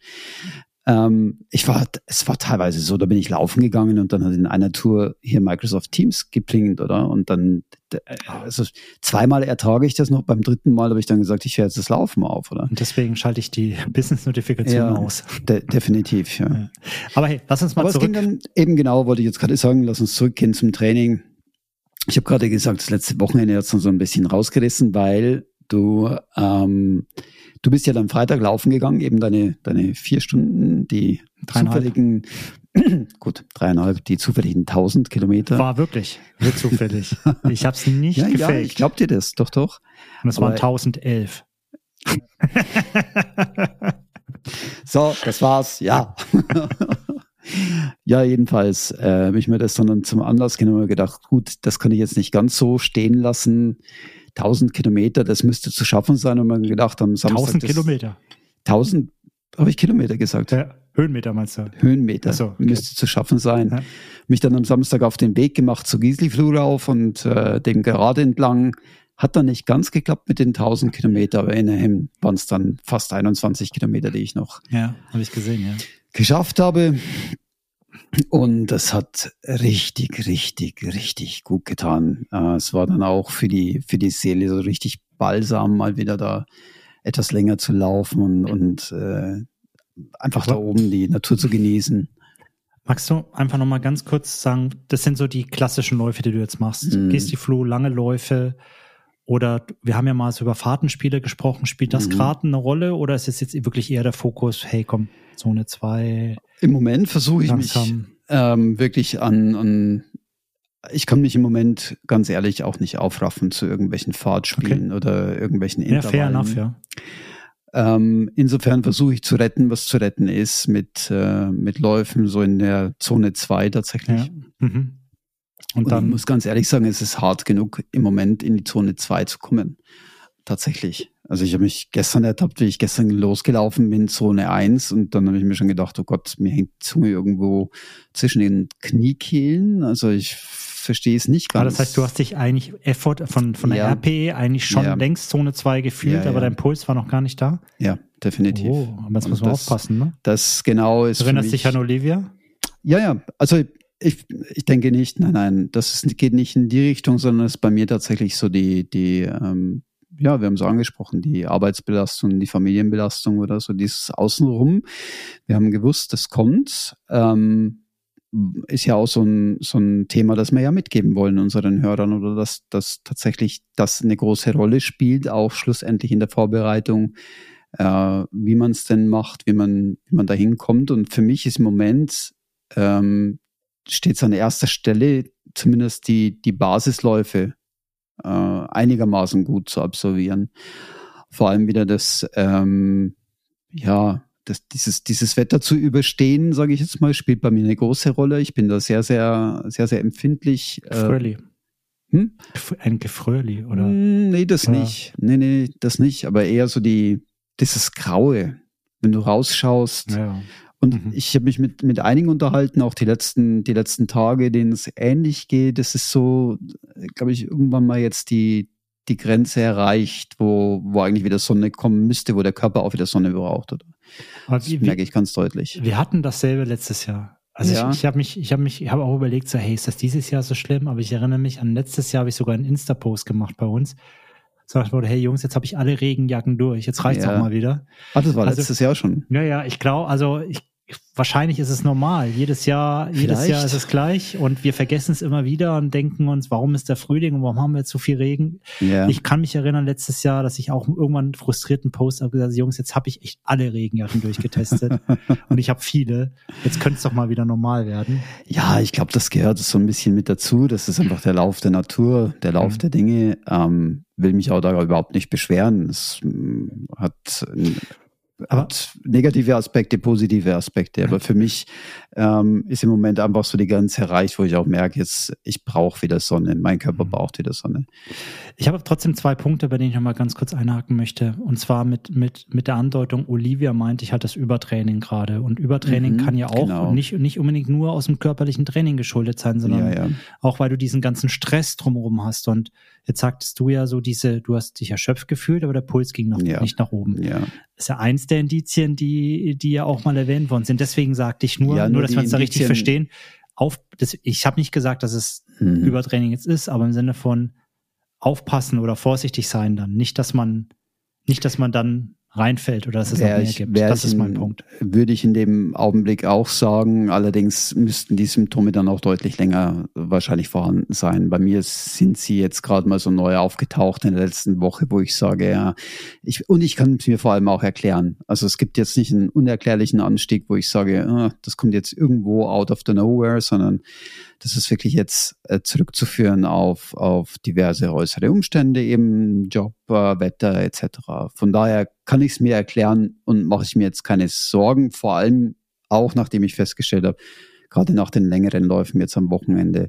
Es war teilweise so, da bin ich laufen gegangen und dann hat in einer Tour hier Microsoft Teams geplingt, oder? Und dann, also zweimal ertrage ich das noch, beim dritten Mal habe ich dann gesagt, ich höre jetzt das Laufen auf, oder? Und deswegen schalte ich die Business-Notifikation aus. Definitiv, ja. Aber hey, lass uns mal zurück. Es ging dann eben wollte ich jetzt gerade sagen, lass uns zurückgehen zum Training. Ich habe gerade gesagt, das letzte Wochenende hat es so ein bisschen rausgerissen, weil du bist ja dann Freitag laufen gegangen, eben deine 4 Stunden, die 3,5, die zufälligen 1000 Kilometer. War wirklich zufällig. Ich habe es nicht gefaked. Ja, ich glaub dir das, doch. Und es waren 1011. So, das war's, ja. Ja, jedenfalls habe ich mir das dann zum Anlass genommen und gedacht, gut, das kann ich jetzt nicht ganz so stehen lassen. 1000 Kilometer, das müsste zu schaffen sein. Und wir gedacht am Samstag. 1000 Kilometer? 1000, habe ich Kilometer gesagt? Ja, Höhenmeter meinst du? Höhenmeter, so, okay. Müsste zu schaffen sein. Ja. Mich dann am Samstag auf den Weg gemacht zur Gisli-Flur rauf und dem gerade entlang. Hat dann nicht ganz geklappt mit den 1000 Kilometer, aber immerhin waren es dann fast 21 Kilometer, die ich noch habe ich gesehen, geschafft habe. Und das hat richtig, richtig, richtig gut getan. Es war dann auch für die Seele so richtig balsam, mal wieder da etwas länger zu laufen und einfach da oben die Natur zu genießen. Magst du einfach nochmal ganz kurz sagen, das sind so die klassischen Läufe, die du jetzt machst. Gisli-Flur, lange Läufe oder wir haben ja mal so über Fahrtenspiele gesprochen. Spielt das gerade eine Rolle oder ist es jetzt wirklich eher der Fokus, hey komm, Zone 2? Im Moment versuche ich mich wirklich ich kann mich im Moment ganz ehrlich auch nicht aufraffen zu irgendwelchen Fahrtspielen oder irgendwelchen Intervallen. Fair enough, ja. Insofern versuche ich zu retten, was zu retten ist, mit Läufen so in der Zone 2 tatsächlich. Ja. Und dann, ich muss ganz ehrlich sagen, es ist hart genug, im Moment in die Zone 2 zu kommen. Tatsächlich. Also ich habe mich gestern ertappt, wie ich gestern losgelaufen bin, Zone 1, und dann habe ich mir schon gedacht, oh Gott, mir hängt die Zunge irgendwo zwischen den Kniekehlen. Also ich verstehe es nicht ganz. Das heißt, du hast dich eigentlich von der RPE eigentlich schon längst Zone 2 gefühlt, aber dein Puls war noch gar nicht da? Ja, definitiv. Oh, aber jetzt muss man aufpassen, ne? Das genau ist. Du erinnerst dich an Olivia? Ja, also ich denke nicht, nein, geht nicht in die Richtung, sondern es ist bei mir tatsächlich so wir haben es angesprochen, die Arbeitsbelastung, die Familienbelastung oder so, dieses Außenrum. Wir haben gewusst, das kommt. Ist ja auch so ein Thema, das wir ja mitgeben wollen unseren Hörern, oder dass tatsächlich das eine große Rolle spielt, auch schlussendlich in der Vorbereitung, wie man es denn macht, wie man da hinkommt. Und für mich ist im Moment steht es an erster Stelle, zumindest die Basisläufe einigermaßen gut zu absolvieren. Vor allem wieder dieses Wetter zu überstehen, sage ich jetzt mal, spielt bei mir eine große Rolle. Ich bin da sehr, sehr, sehr, sehr empfindlich. Gefröhli. Ein Gefröhli, oder? Nee, das nicht. Nee, das nicht. Aber eher so dieses Graue, wenn du rausschaust. Ja. Und ich habe mich mit einigen unterhalten, auch die letzten Tage, denen es ähnlich geht. Das ist so, glaube ich, irgendwann mal jetzt die Grenze erreicht, wo eigentlich wieder Sonne kommen müsste, wo der Körper auch wieder Sonne braucht. Oder? Das merke ich ganz deutlich. Wir hatten dasselbe letztes Jahr. Also ich habe auch überlegt, so, hey, ist das dieses Jahr so schlimm? Aber ich erinnere mich an letztes Jahr habe ich sogar einen Insta-Post gemacht bei uns. Sagt wurde, hey Jungs, jetzt habe ich alle Regenjacken durch, jetzt reicht's auch mal wieder. Das war letztes Jahr schon. Ja, ich glaube, wahrscheinlich ist es normal. Jedes Jahr ist es gleich und wir vergessen es immer wieder und denken uns, warum ist der Frühling und warum haben wir jetzt so viel Regen? Ja. Ich kann mich erinnern, letztes Jahr, dass ich auch irgendwann einen frustrierten Post habe gesagt, Jungs, jetzt habe ich echt alle Regenjacken durchgetestet und ich habe viele. Jetzt könnte es doch mal wieder normal werden. Ja, ich glaube, das gehört so ein bisschen mit dazu. Das ist einfach der Lauf der Natur, der Lauf der Dinge. Will mich auch da überhaupt nicht beschweren. Es hat negative Aspekte, positive Aspekte. Aber für mich ist im Moment einfach so die Grenze erreicht, wo ich auch merke, ich brauche wieder Sonne. Mein Körper braucht wieder Sonne. Ich habe trotzdem 2 Punkte, bei denen ich noch mal ganz kurz einhaken möchte. Und zwar mit der Andeutung, Olivia meinte, ich hatte das Übertraining gerade. Und Übertraining kann ja auch nicht unbedingt nur aus dem körperlichen Training geschuldet sein, sondern auch, weil du diesen ganzen Stress drumherum hast. Und jetzt sagtest du ja so du hast dich erschöpft gefühlt, aber der Puls ging nicht nach oben. Ja. Das ist ja eins der Indizien, die ja auch mal erwähnt worden sind. Deswegen sagte ich nur dass wir uns da richtig verstehen. Ich habe nicht gesagt, dass es Übertraining jetzt ist, aber im Sinne von aufpassen oder vorsichtig sein dann. Nicht, dass man dann reinfällt oder dass es noch mehr gibt. Das ist mein Punkt. Würde ich in dem Augenblick auch sagen. Allerdings müssten die Symptome dann auch deutlich länger wahrscheinlich vorhanden sein. Bei mir sind sie jetzt gerade mal so neu aufgetaucht in der letzten Woche, wo ich sage, ich kann es mir vor allem auch erklären. Also es gibt jetzt nicht einen unerklärlichen Anstieg, wo ich sage, das kommt jetzt irgendwo out of the nowhere, sondern das ist wirklich jetzt zurückzuführen auf diverse äußere Umstände, eben Job, Wetter etc. Von daher kann ich es mir erklären und mache ich mir jetzt keine Sorgen, vor allem auch, nachdem ich festgestellt habe, gerade nach den längeren Läufen jetzt am Wochenende,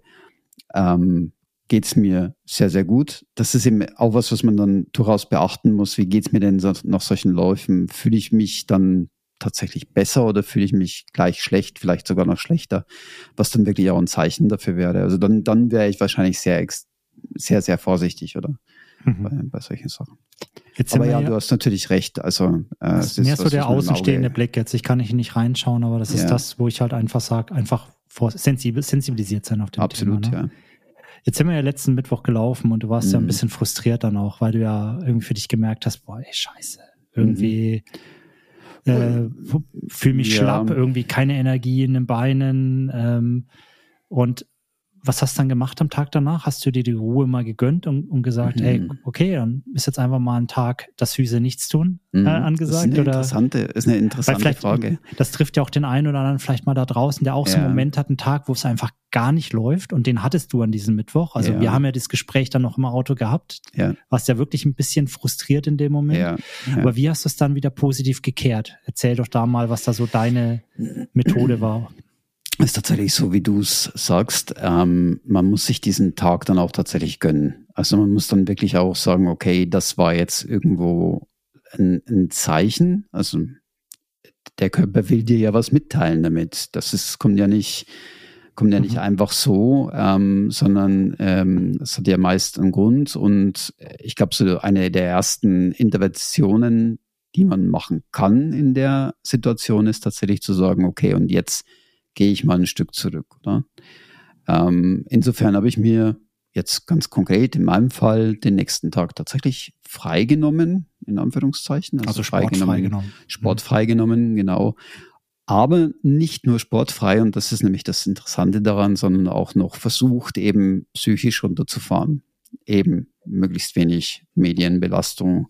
geht es mir sehr, sehr gut. Das ist eben auch was man dann durchaus beachten muss. Wie geht es mir denn nach solchen Läufen? Fühle ich mich dann tatsächlich besser oder fühle ich mich gleich schlecht, vielleicht sogar noch schlechter, was dann wirklich auch ein Zeichen dafür wäre. Also dann wäre ich wahrscheinlich sehr, sehr, sehr vorsichtig, oder? Bei solchen Sachen. Aber du hast natürlich recht. Also das ist mir so der außenstehende Blick jetzt. Ich kann nicht reinschauen, aber das ist das, wo ich halt einfach sage, einfach sensibilisiert sein auf dem Absolut, Thema. Ne? Jetzt sind wir ja letzten Mittwoch gelaufen und du warst ja ein bisschen frustriert dann auch, weil du ja irgendwie für dich gemerkt hast, boah, ey, scheiße, irgendwie fühle mich schlapp, irgendwie keine Energie in den Beinen. Und was hast du dann gemacht am Tag danach? Hast du dir die Ruhe mal gegönnt und gesagt, hey, okay, dann ist jetzt einfach mal ein Tag das süße Nichtstun angesagt? Das ist eine interessante Frage. Das trifft ja auch den einen oder anderen vielleicht mal da draußen, der auch so einen Moment hat, einen Tag, wo es einfach gar nicht läuft und den hattest du an diesem Mittwoch. Also wir haben ja das Gespräch dann noch im Auto gehabt. Warst ja wirklich ein bisschen frustriert in dem Moment. Aber wie hast du es dann wieder positiv gekehrt? Erzähl doch da mal, was da so deine Methode war. Es ist tatsächlich so, wie du es sagst. Man muss sich diesen Tag dann auch tatsächlich gönnen. Also man muss dann wirklich auch sagen, okay, das war jetzt irgendwo ein Zeichen. Also der Körper will dir ja was mitteilen damit. Kommt ja nicht kommt ja nicht einfach so, sondern es hat ja meist einen Grund. Und ich glaube, so eine der ersten Interventionen, die man machen kann in der Situation, ist tatsächlich zu sagen, okay, und jetzt gehe ich mal ein Stück zurück, oder? Insofern habe ich mir jetzt ganz konkret in meinem Fall den nächsten Tag tatsächlich freigenommen, in Anführungszeichen. Also Sport freigenommen. Sport freigenommen, genau. Aber nicht nur sportfrei, und das ist nämlich das Interessante daran, sondern auch noch versucht, eben psychisch runterzufahren. Eben möglichst wenig Medienbelastung.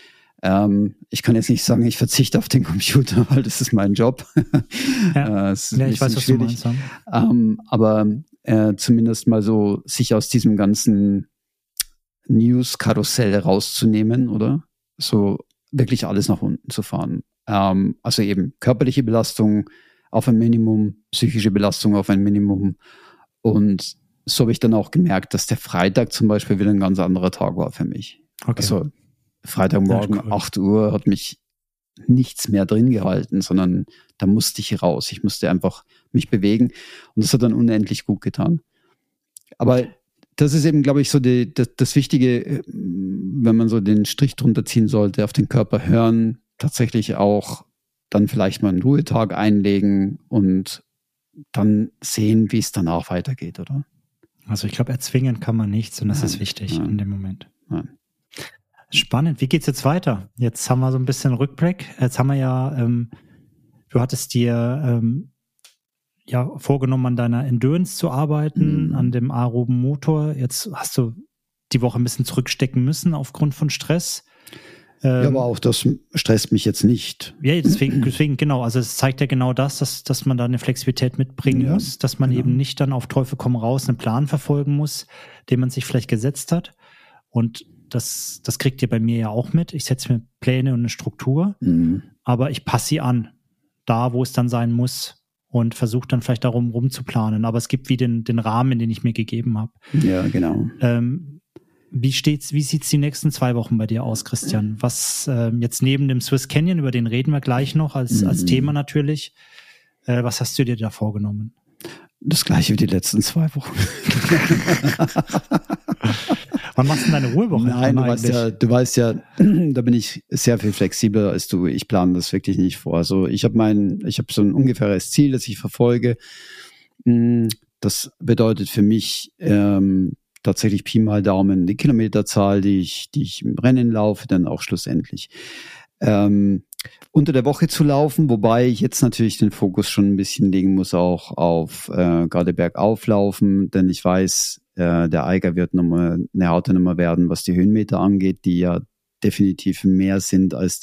Ich kann jetzt nicht sagen, ich verzichte auf den Computer, weil das ist mein Job. Ja, ich weiß, was schwierig. Du meinst. Aber zumindest mal so sich aus diesem ganzen News-Karussell rauszunehmen, oder? So wirklich alles nach unten zu fahren. Also eben körperliche Belastung auf ein Minimum, psychische Belastung auf ein Minimum. Und so habe ich dann auch gemerkt, dass der Freitag zum Beispiel wieder ein ganz anderer Tag war für mich. Okay. Also Freitagmorgen, ja, cool. 8 Uhr, hat mich nichts mehr drin gehalten, sondern da musste ich raus. Ich musste einfach mich bewegen. Und das hat dann unendlich gut getan. Aber das ist eben, glaube ich, so das Wichtige, wenn man so den Strich drunter ziehen sollte, auf den Körper hören, tatsächlich auch dann vielleicht mal einen Ruhetag einlegen und dann sehen, wie es danach weitergeht, oder? Also ich glaube, erzwingen kann man nichts und das ist wichtig in dem Moment. Spannend. Wie geht's jetzt weiter? Jetzt haben wir so ein bisschen Rückblick. Jetzt haben wir ja, du hattest dir vorgenommen, an deiner Endurance zu arbeiten, an dem aeroben Motor. Jetzt hast du die Woche ein bisschen zurückstecken müssen aufgrund von Stress. Ja, aber auch das stresst mich jetzt nicht. Ja, deswegen genau. Also es zeigt ja genau dass man da eine Flexibilität mitbringen muss, dass man eben nicht dann auf Teufel komm raus einen Plan verfolgen muss, den man sich vielleicht gesetzt hat. Und das kriegt ihr bei mir ja auch mit. Ich setze mir Pläne und eine Struktur, aber ich passe sie an, da wo es dann sein muss und versuche dann vielleicht darum rumzuplanen. Aber es gibt wie den Rahmen, den ich mir gegeben habe. Ja, genau. Wie sieht's die nächsten 2 Wochen bei dir aus, Christian? Was jetzt neben dem Swiss Canyon, über den reden wir gleich noch als Thema natürlich, was hast du dir da vorgenommen? Das gleiche wie die letzten 2 Wochen. Wann machst du denn deine Ruhewoche? Nein, du weißt ja, da bin ich sehr viel flexibler als du. Ich plane das wirklich nicht vor. Also ich habe so ein ungefähres Ziel, das ich verfolge. Das bedeutet für mich tatsächlich Pi mal Daumen die Kilometerzahl, die ich im Rennen laufe, dann auch schlussendlich. Unter der Woche zu laufen, wobei ich jetzt natürlich den Fokus schon ein bisschen legen muss auch auf gerade bergauflaufen, denn ich weiß, der Eiger wird nochmal eine harte Nummer werden, was die Höhenmeter angeht, die ja definitiv mehr sind als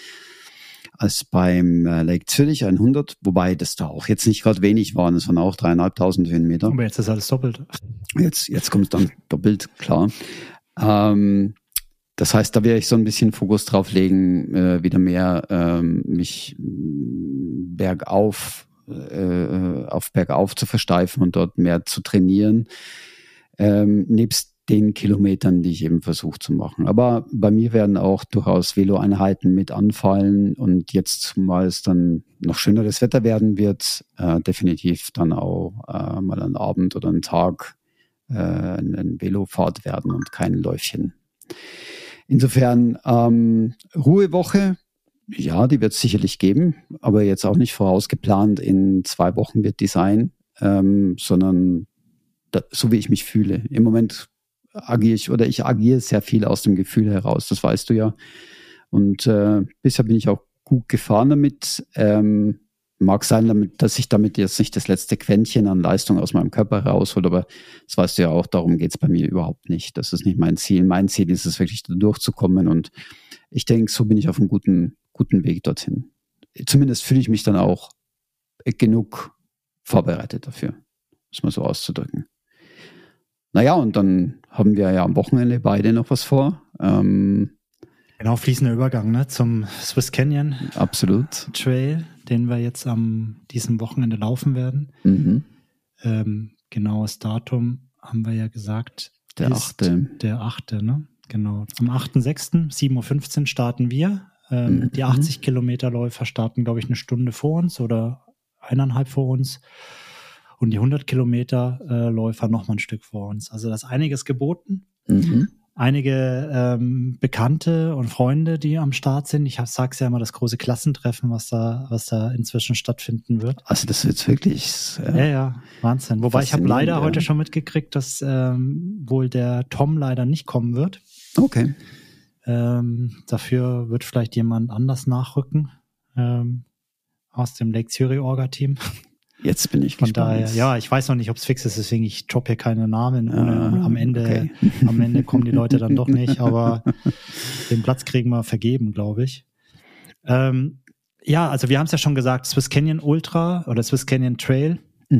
beim Lake Zürich 100, wobei das da auch jetzt nicht gerade wenig waren, es waren auch 3.500 Höhenmeter. Aber jetzt ist alles doppelt. Jetzt kommt es dann doppelt, klar. Das heißt, da werde ich so ein bisschen Fokus drauf legen, wieder mehr mich bergauf zu versteifen und dort mehr zu trainieren, nebst den Kilometern, die ich eben versuche zu machen. Aber bei mir werden auch durchaus Velo-Einheiten mit anfallen und jetzt, mal es dann noch schöneres Wetter werden wird, definitiv dann auch mal einen Abend oder einen Tag eine Velofahrt werden und kein Läufchen. Insofern Ruhewoche, ja, die wird es sicherlich geben, aber jetzt auch nicht vorausgeplant, in 2 Wochen wird die sein, sondern so wie ich mich fühle. Im Moment ich agiere sehr viel aus dem Gefühl heraus, das weißt du ja. Und bisher bin ich auch gut gefahren damit. Mag sein, dass ich damit jetzt nicht das letzte Quäntchen an Leistung aus meinem Körper heraushole, aber das weißt du ja auch, darum geht es bei mir überhaupt nicht. Das ist nicht mein Ziel. Mein Ziel ist es wirklich, da durchzukommen und ich denke, so bin ich auf einem guten Weg dorthin. Zumindest fühle ich mich dann auch genug vorbereitet dafür, das mal so auszudrücken. Naja, und dann haben wir ja am Wochenende beide noch was vor. Genau, fließender Übergang, ne, zum Swiss Canyon. Absolut. Trail, den wir jetzt diesem Wochenende laufen werden. Genaues Datum haben wir ja gesagt. Der 8. Der 8., ne? Genau. Am 8.6., 7.15 Uhr starten wir. Die 80 Kilometer Läufer starten, glaube ich, 1 Stunde vor uns oder 1,5 vor uns. und die 100 Kilometer Läufer noch mal ein Stück vor uns. Also da ist einiges geboten. Einige Bekannte und Freunde, die am Start sind. Ich sag's ja immer, das große Klassentreffen, was da inzwischen stattfinden wird. Also das wird wirklich ja, Wahnsinn. Wobei ich habe leider heute schon mitgekriegt, dass wohl der Tom leider nicht kommen wird. Okay. Dafür wird vielleicht jemand anders nachrücken aus dem Lake Zürich Orga-Team. Jetzt bin ich Von gespannt. daher, ja, ich weiß noch nicht, ob es fix ist, deswegen ich droppe hier keine Namen. Am Ende kommen die Leute dann doch nicht, aber den Platz kriegen wir vergeben, glaube ich. Ja, also wir haben es ja schon gesagt, Swiss Canyon Ultra oder Swiss Canyon Trail.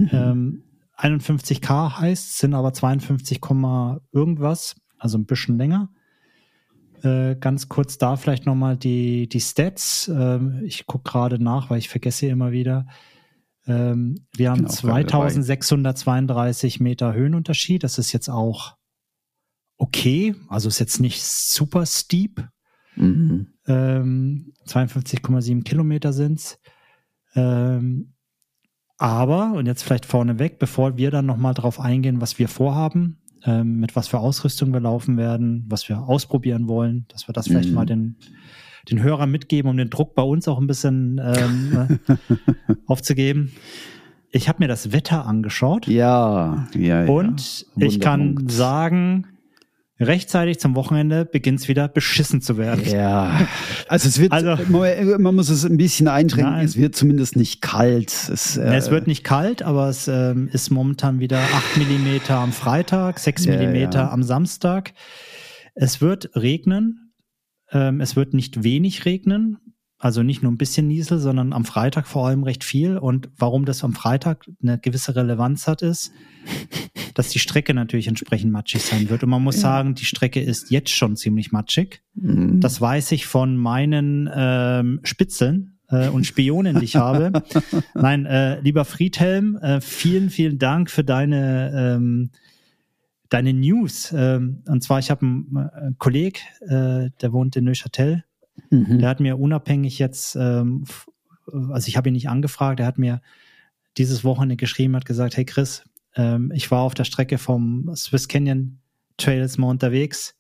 51K heißt, sind aber 52, irgendwas, also ein bisschen länger. Ganz kurz da vielleicht nochmal die Stats. Ich gucke gerade nach, weil ich vergesse immer wieder. Wir haben 2632 Meter Höhenunterschied. Das ist jetzt auch okay. Also ist jetzt nicht super steep. 52,7 Kilometer sind's. Aber, und jetzt vielleicht vorneweg, bevor wir dann nochmal drauf eingehen, was wir vorhaben, mit was für Ausrüstung wir laufen werden, was wir ausprobieren wollen, dass wir das vielleicht mal den Hörern mitgeben, um den Druck bei uns auch ein bisschen aufzugeben. Ich habe mir das Wetter angeschaut. Ja. Und ich kann sagen, rechtzeitig zum Wochenende beginnt es wieder beschissen zu werden. Ja, also es wird, man muss es ein bisschen einschränken, es wird zumindest nicht kalt. Es wird nicht kalt, aber es ist momentan wieder 8 Millimeter am Freitag, 6 Millimeter am Samstag. Es wird regnen. Es wird nicht wenig regnen, also nicht nur ein bisschen Niesel, sondern am Freitag vor allem recht viel. Und warum das am Freitag eine gewisse Relevanz hat, ist, dass die Strecke natürlich entsprechend matschig sein wird. Und man muss sagen, die Strecke ist jetzt schon ziemlich matschig. Das weiß ich von meinen Spitzeln und Spionen, die ich habe. Nein, lieber Friedhelm, vielen, vielen Dank für deine News. Und zwar, ich habe einen Kollegen, der wohnt in Neuchâtel. Der hat mir unabhängig jetzt, also ich habe ihn nicht angefragt, er hat mir dieses Wochenende geschrieben, hat gesagt, hey Chris, ich war auf der Strecke vom Swiss Canyon Trails mal unterwegs.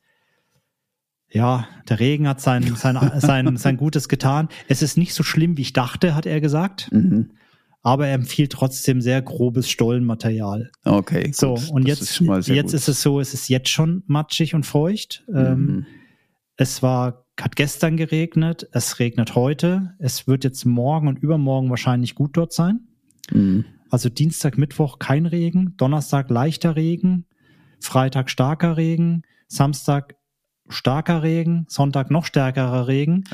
Ja, der Regen hat sein Gutes getan. Es ist nicht so schlimm, wie ich dachte, hat er gesagt. Aber er empfiehlt trotzdem sehr grobes Stollenmaterial. Okay. So, gut. Und jetzt ist es so, es ist jetzt schon matschig und feucht. Es hat gestern geregnet, es regnet heute. Es wird jetzt morgen und übermorgen wahrscheinlich gut dort sein. Also Dienstag, Mittwoch kein Regen, Donnerstag leichter Regen, Freitag starker Regen, Samstag starker Regen, Sonntag noch stärkerer Regen.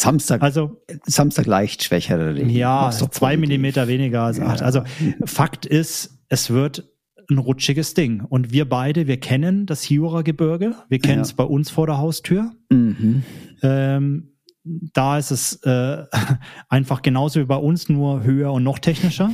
Samstag leicht schwächerer Regen. Ja, 2 Millimeter weniger als 8. Also Fakt ist, es wird ein rutschiges Ding. Und wir beide, wir kennen das Jura-Gebirge. Wir kennen es bei uns vor der Haustür. Da ist es einfach genauso wie bei uns, nur höher und noch technischer.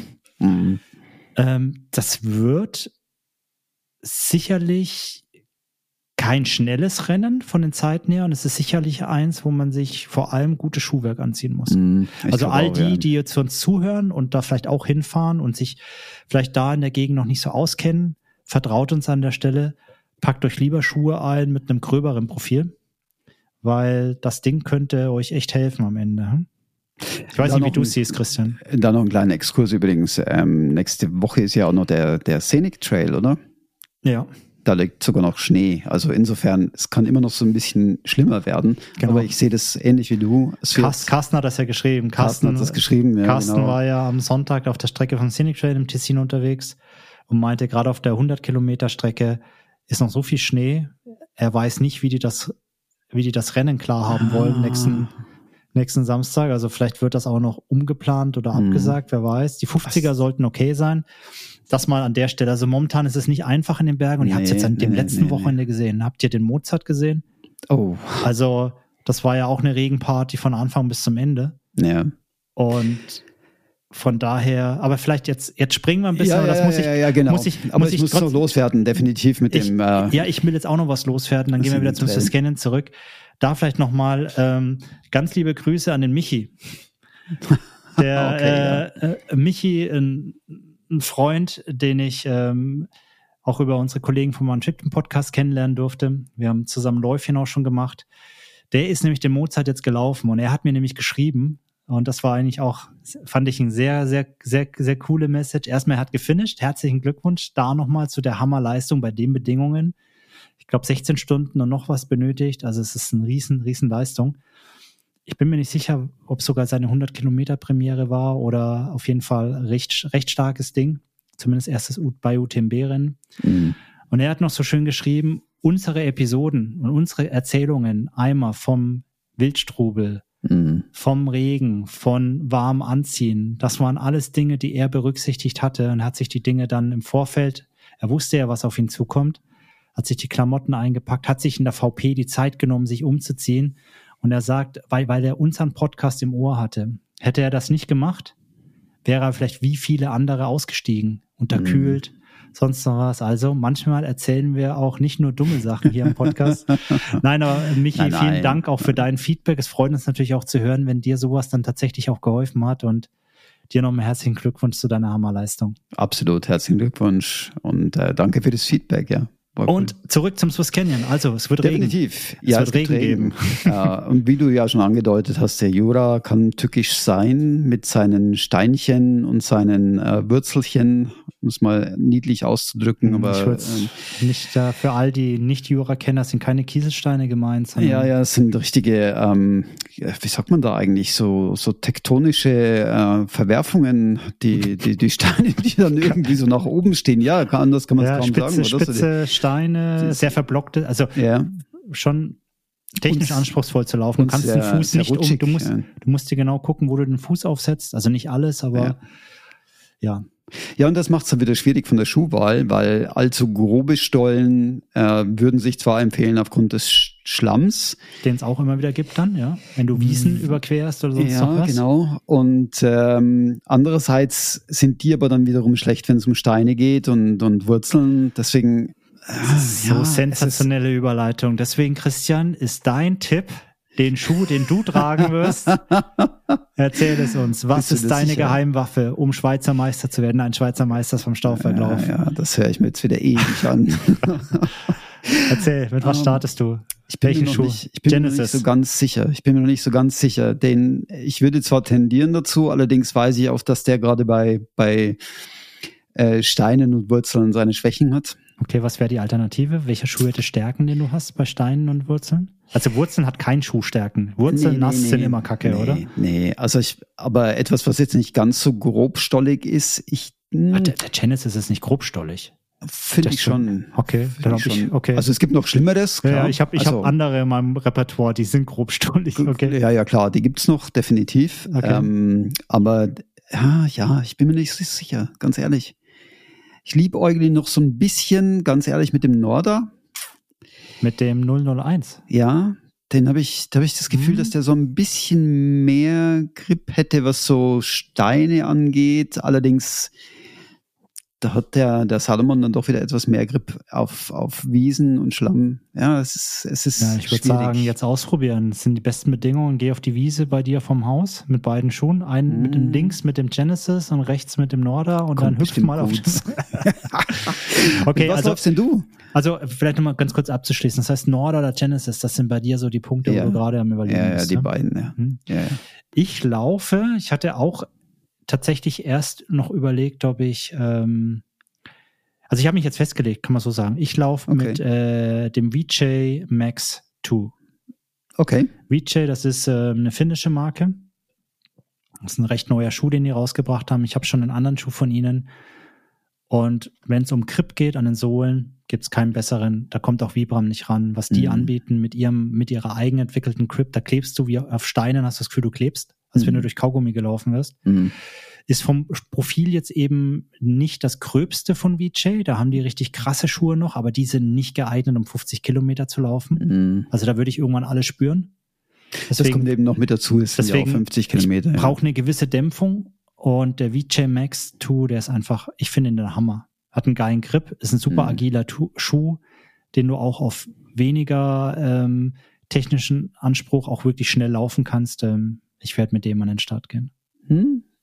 Das wird sicherlich kein schnelles Rennen von den Zeiten her und es ist sicherlich eins, wo man sich vor allem gutes Schuhwerk anziehen muss. Also all die jetzt uns zuhören und da vielleicht auch hinfahren und sich vielleicht da in der Gegend noch nicht so auskennen, vertraut uns an der Stelle, packt euch lieber Schuhe ein mit einem gröberen Profil, weil das Ding könnte euch echt helfen am Ende. Ich weiß nicht, wie du es siehst, Christian. Da noch einen kleinen Exkurs übrigens. Nächste Woche ist ja auch noch der Scenic Trail, oder? Ja. Da liegt sogar noch Schnee. Also insofern, es kann immer noch so ein bisschen schlimmer werden. Genau. Aber ich sehe das ähnlich wie du. Carsten hat das ja geschrieben. Carsten hat das geschrieben, ja. Carsten war ja am Sonntag auf der Strecke vom Scenic Trail im Tessin unterwegs und meinte, gerade auf der 100 Kilometer Strecke ist noch so viel Schnee. Er weiß nicht, wie die das Rennen klar haben wollen nächsten Samstag. Also vielleicht wird das auch noch umgeplant oder abgesagt, wer weiß. Die 50er sollten okay sein. Das mal an der Stelle. Also momentan ist es nicht einfach in den Bergen und ihr habt es jetzt an dem letzten Wochenende gesehen. Habt ihr den Mozart gesehen? Oh. Also das war ja auch eine Regenparty von Anfang bis zum Ende. Ja. Und von daher, aber vielleicht jetzt springen wir ein bisschen. Genau. Aber ich muss noch loswerden, definitiv mit dem. Ich will jetzt auch noch was loswerden, dann gehen wir wieder zum Scannen zurück. Da vielleicht nochmal ganz liebe Grüße an den Michi. Der Michi, ein ein Freund, den ich auch über unsere Kollegen vom Manschipten-Podcast kennenlernen durfte. Wir haben zusammen Läufchen auch schon gemacht. Der ist nämlich den Mozart jetzt gelaufen und er hat mir nämlich geschrieben und das war eigentlich auch, fand ich ein sehr, sehr, sehr, sehr coole Message. Erstmal, er hat gefinisht. Herzlichen Glückwunsch da nochmal zu der Hammerleistung bei den Bedingungen. Ich glaube 16 Stunden und noch was benötigt. Also es ist eine riesen Leistung. Ich bin mir nicht sicher, ob es sogar seine 100-Kilometer-Premiere war oder auf jeden Fall recht starkes Ding. Zumindest erstes bei UTMB-Rennen. Mhm. Und er hat noch so schön geschrieben, unsere Episoden und unsere Erzählungen einmal vom Wildstrubel, vom Regen, von warm anziehen, das waren alles Dinge, die er berücksichtigt hatte und hat sich die Dinge dann im Vorfeld, er wusste ja, was auf ihn zukommt, hat sich die Klamotten eingepackt, hat sich in der VP die Zeit genommen, sich umzuziehen und er sagt, weil er unseren Podcast im Ohr hatte, hätte er das nicht gemacht, wäre er vielleicht wie viele andere ausgestiegen, unterkühlt, sonst noch was. Also manchmal erzählen wir auch nicht nur dumme Sachen hier im Podcast. Nein, aber Michi, vielen Dank auch für dein Feedback. Es freut uns natürlich auch zu hören, wenn dir sowas dann tatsächlich auch geholfen hat und dir nochmal herzlichen Glückwunsch zu deiner Hammerleistung. Absolut, herzlichen Glückwunsch und danke für das Feedback, ja. Und zurück zum Swiss Canyon. Also, es wird Definitiv. Regen. Es wird Regen geben. Und wie du ja schon angedeutet hast, der Jura kann tückisch sein mit seinen Steinchen und seinen Würzelchen, um es mal niedlich auszudrücken. Aber nicht für all die Nicht-Jura-Kenner sind keine Kieselsteine gemeint. Ja, es sind richtige, wie sagt man da eigentlich, so tektonische Verwerfungen, die Steine, die dann irgendwie so nach oben stehen. Ja, anders kann man es kaum sagen. Spitze Steine, sehr verblockte, also schon technisch anspruchsvoll zu laufen. Du kannst den Fuß nicht du musst dir genau gucken, wo du den Fuß aufsetzt. Also nicht alles, aber ja. Ja, und das macht es dann wieder schwierig von der Schuhwahl, weil allzu grobe Stollen würden sich zwar empfehlen aufgrund des Schlamms. Den es auch immer wieder gibt dann, ja. Wenn du Wiesen überquerst oder sonst noch was. Ja, genau. Und andererseits sind die aber dann wiederum schlecht, wenn es um Steine geht und Wurzeln. Deswegen so sensationelle Überleitung. Deswegen, Christian, ist dein Tipp, den Schuh, den du tragen wirst. Erzähl es uns. Was ist deine Geheimwaffe, um Schweizer Meister zu werden? Ein Schweizer Meister vom Staufberglauf. Ja, das höre ich mir jetzt wieder ewig an. Erzähl, mit was startest du? Ich bin mir noch nicht so ganz sicher. Ich würde zwar tendieren dazu, allerdings weiß ich auch, dass der gerade bei Steinen und Wurzeln seine Schwächen hat. Okay, was wäre die Alternative? Welcher Schuh hätte Stärken, den du hast bei Steinen und Wurzeln? Also Wurzeln hat kein Schuhstärken. Wurzeln nass sind immer kacke, oder? Nee, also aber etwas, was jetzt nicht ganz so grobstollig ist, der Genesis ist nicht grobstollig. Finde ich schon. Okay, okay. Also es gibt noch Schlimmeres. Klar. Ja, ich hab andere in meinem Repertoire, die sind grobstollig. Okay. Ja, klar, die gibt's noch, definitiv. Okay. Aber ich bin mir nicht so sicher, ganz ehrlich. Ich liebäugle noch so ein bisschen, ganz ehrlich, mit dem Norder. Mit dem 001? Ja, da habe ich das Gefühl, dass der so ein bisschen mehr Grip hätte, was so Steine angeht. Allerdings, da hat der Salomon dann doch wieder etwas mehr Grip auf Wiesen und Schlamm. Ja, es ist ja, ich würde sagen, jetzt ausprobieren. Das sind die besten Bedingungen. Geh auf die Wiese bei dir vom Haus mit beiden Schuhen. Einen mit dem links mit dem Genesis und rechts mit dem Norder und dann hüpf mal auf das. Okay, was läufst denn du? Also vielleicht nochmal ganz kurz abzuschließen. Das heißt, Norder oder Genesis, das sind bei dir so die Punkte, wo du gerade am Überlegen bist. Ja, die beiden, ja. Ich hatte auch tatsächlich erst noch überlegt, ob ich, also ich habe mich jetzt festgelegt, kann man so sagen. Ich laufe mit dem VJ Max 2. Okay. VJ, das ist eine finnische Marke. Das ist ein recht neuer Schuh, den die rausgebracht haben. Ich habe schon einen anderen Schuh von ihnen. Und wenn es um Grip geht an den Sohlen, gibt es keinen besseren. Da kommt auch Vibram nicht ran. Was die anbieten mit ihrer eigenentwickelten Grip, da klebst du wie auf Steinen, hast du das Gefühl, du klebst, als wenn du durch Kaugummi gelaufen wirst. Ist vom Profil jetzt eben nicht das Gröbste von VJ. Da haben die richtig krasse Schuhe noch, aber die sind nicht geeignet, um 50 Kilometer zu laufen. Also da würde ich irgendwann alles spüren. Deswegen, das kommt eben noch mit dazu, ist ja auch 50 Kilometer. Braucht eine gewisse Dämpfung. Und der VJ Max 2, der ist einfach, ich finde ihn der Hammer. Hat einen geilen Grip, ist ein super agiler Schuh, den du auch auf weniger technischen Anspruch auch wirklich schnell laufen kannst. Ich werde mit dem an den Start gehen.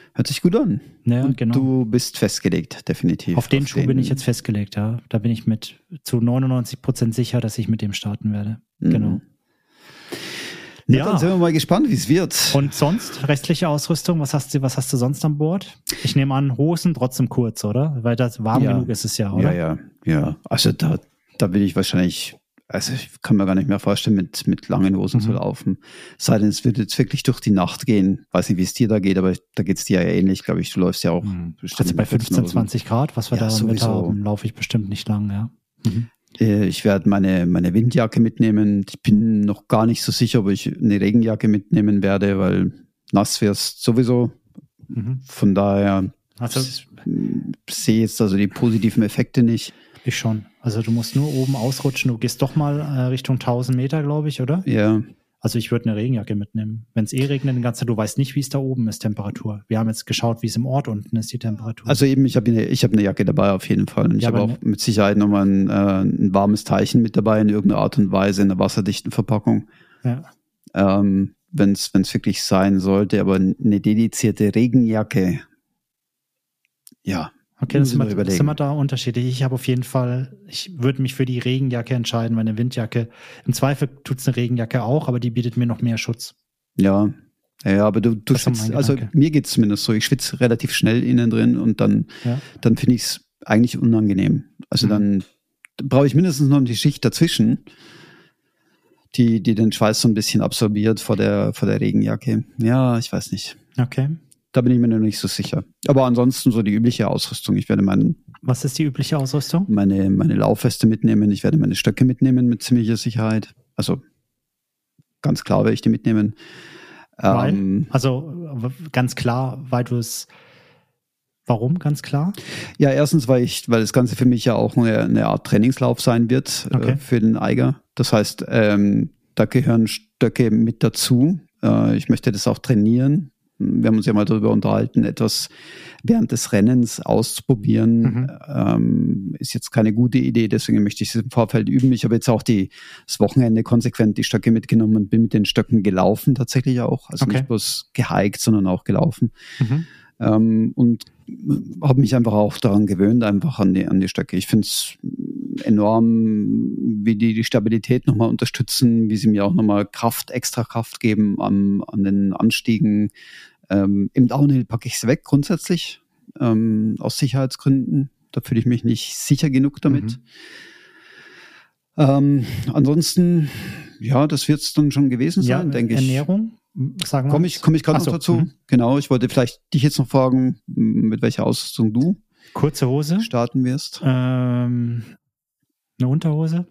Hört sich gut an. Ja, und genau. du bist festgelegt, definitiv. Auf den Schuh bin ich jetzt festgelegt, ja. Da bin ich mit zu 99% sicher, dass ich mit dem starten werde. Genau. Ja, dann sind wir mal gespannt, wie es wird. Und sonst, restliche Ausrüstung, was hast du sonst an Bord? Ich nehme an, Hosen trotzdem kurz, oder? Weil das warm genug ist es ja, oder? Ja. Also da will ich wahrscheinlich, also ich kann mir gar nicht mehr vorstellen, mit langen Hosen zu laufen. Sei denn, es wird jetzt wirklich durch die Nacht gehen. Weiß nicht, wie es dir da geht, aber da geht es dir ja ähnlich, glaube ich. Du läufst ja auch bestimmt Also bei 15, 20 Grad, was wir da im Wetter haben, laufe ich bestimmt nicht lang, ja. Ich werde meine Windjacke mitnehmen. Ich bin noch gar nicht so sicher, ob ich eine Regenjacke mitnehmen werde, weil nass wäre es sowieso. Von daher sehe ich jetzt also die positiven Effekte nicht. Ich schon. Also du musst nur oben ausrutschen. Du gehst doch mal Richtung 1000 Meter, glaube ich, oder? Ja. Also ich würde eine Regenjacke mitnehmen. Wenn es regnet den ganzen Tag, du weißt nicht, wie es da oben ist, Temperatur. Wir haben jetzt geschaut, wie es im Ort unten ist, die Temperatur. Also eben, ich hab eine Jacke dabei auf jeden Fall. Und ich habe auch mit Sicherheit nochmal ein warmes Teilchen mit dabei in irgendeiner Art und Weise, in einer wasserdichten Verpackung. Ja. Wenn es wirklich sein sollte, aber eine dedizierte Regenjacke, ja. Okay, das sind wir da unterschiedlich. Ich würde mich für die Regenjacke entscheiden, weil eine Windjacke, im Zweifel tut es eine Regenjacke auch, aber die bietet mir noch mehr Schutz. Ja, aber du schwitzt, also mir geht es zumindest so, ich schwitze relativ schnell innen drin und dann finde ich es eigentlich unangenehm. Also dann brauche ich mindestens noch die Schicht dazwischen, die den Schweiß so ein bisschen absorbiert vor der Regenjacke. Ja, ich weiß nicht. Okay. Da bin ich mir noch nicht so sicher. Aber ansonsten so die übliche Ausrüstung. Ich werde Was ist die übliche Ausrüstung? Meine Laufweste mitnehmen. Ich werde meine Stöcke mitnehmen mit ziemlicher Sicherheit. Also ganz klar werde ich die mitnehmen. Ganz klar, weil du es... Warum, ganz klar? Ja, erstens, weil das Ganze für mich ja auch eine Art Trainingslauf sein wird für den Eiger. Das heißt, da gehören Stöcke mit dazu. Ich möchte das auch trainieren. Wir haben uns ja mal darüber unterhalten, etwas während des Rennens auszuprobieren. Ist jetzt keine gute Idee, deswegen möchte ich es im Vorfeld üben. Ich habe jetzt auch das Wochenende konsequent die Stöcke mitgenommen und bin mit den Stöcken gelaufen tatsächlich auch. Also nicht bloß gehiked, sondern auch gelaufen. Und habe mich einfach auch daran gewöhnt, einfach an die Stöcke. Ich finde es enorm, wie die Stabilität nochmal unterstützen, wie sie mir auch nochmal extra Kraft geben an den Anstiegen. Im Downhill packe ich es weg grundsätzlich, aus Sicherheitsgründen. Da fühle ich mich nicht sicher genug damit. Ansonsten, ja, das wird es dann schon gewesen sein, denke ich. Ernährung? Komme ich gerade noch dazu. Genau, ich wollte vielleicht dich jetzt noch fragen, mit welcher Ausrüstung du kurze Hose starten wirst. Eine Unterhose?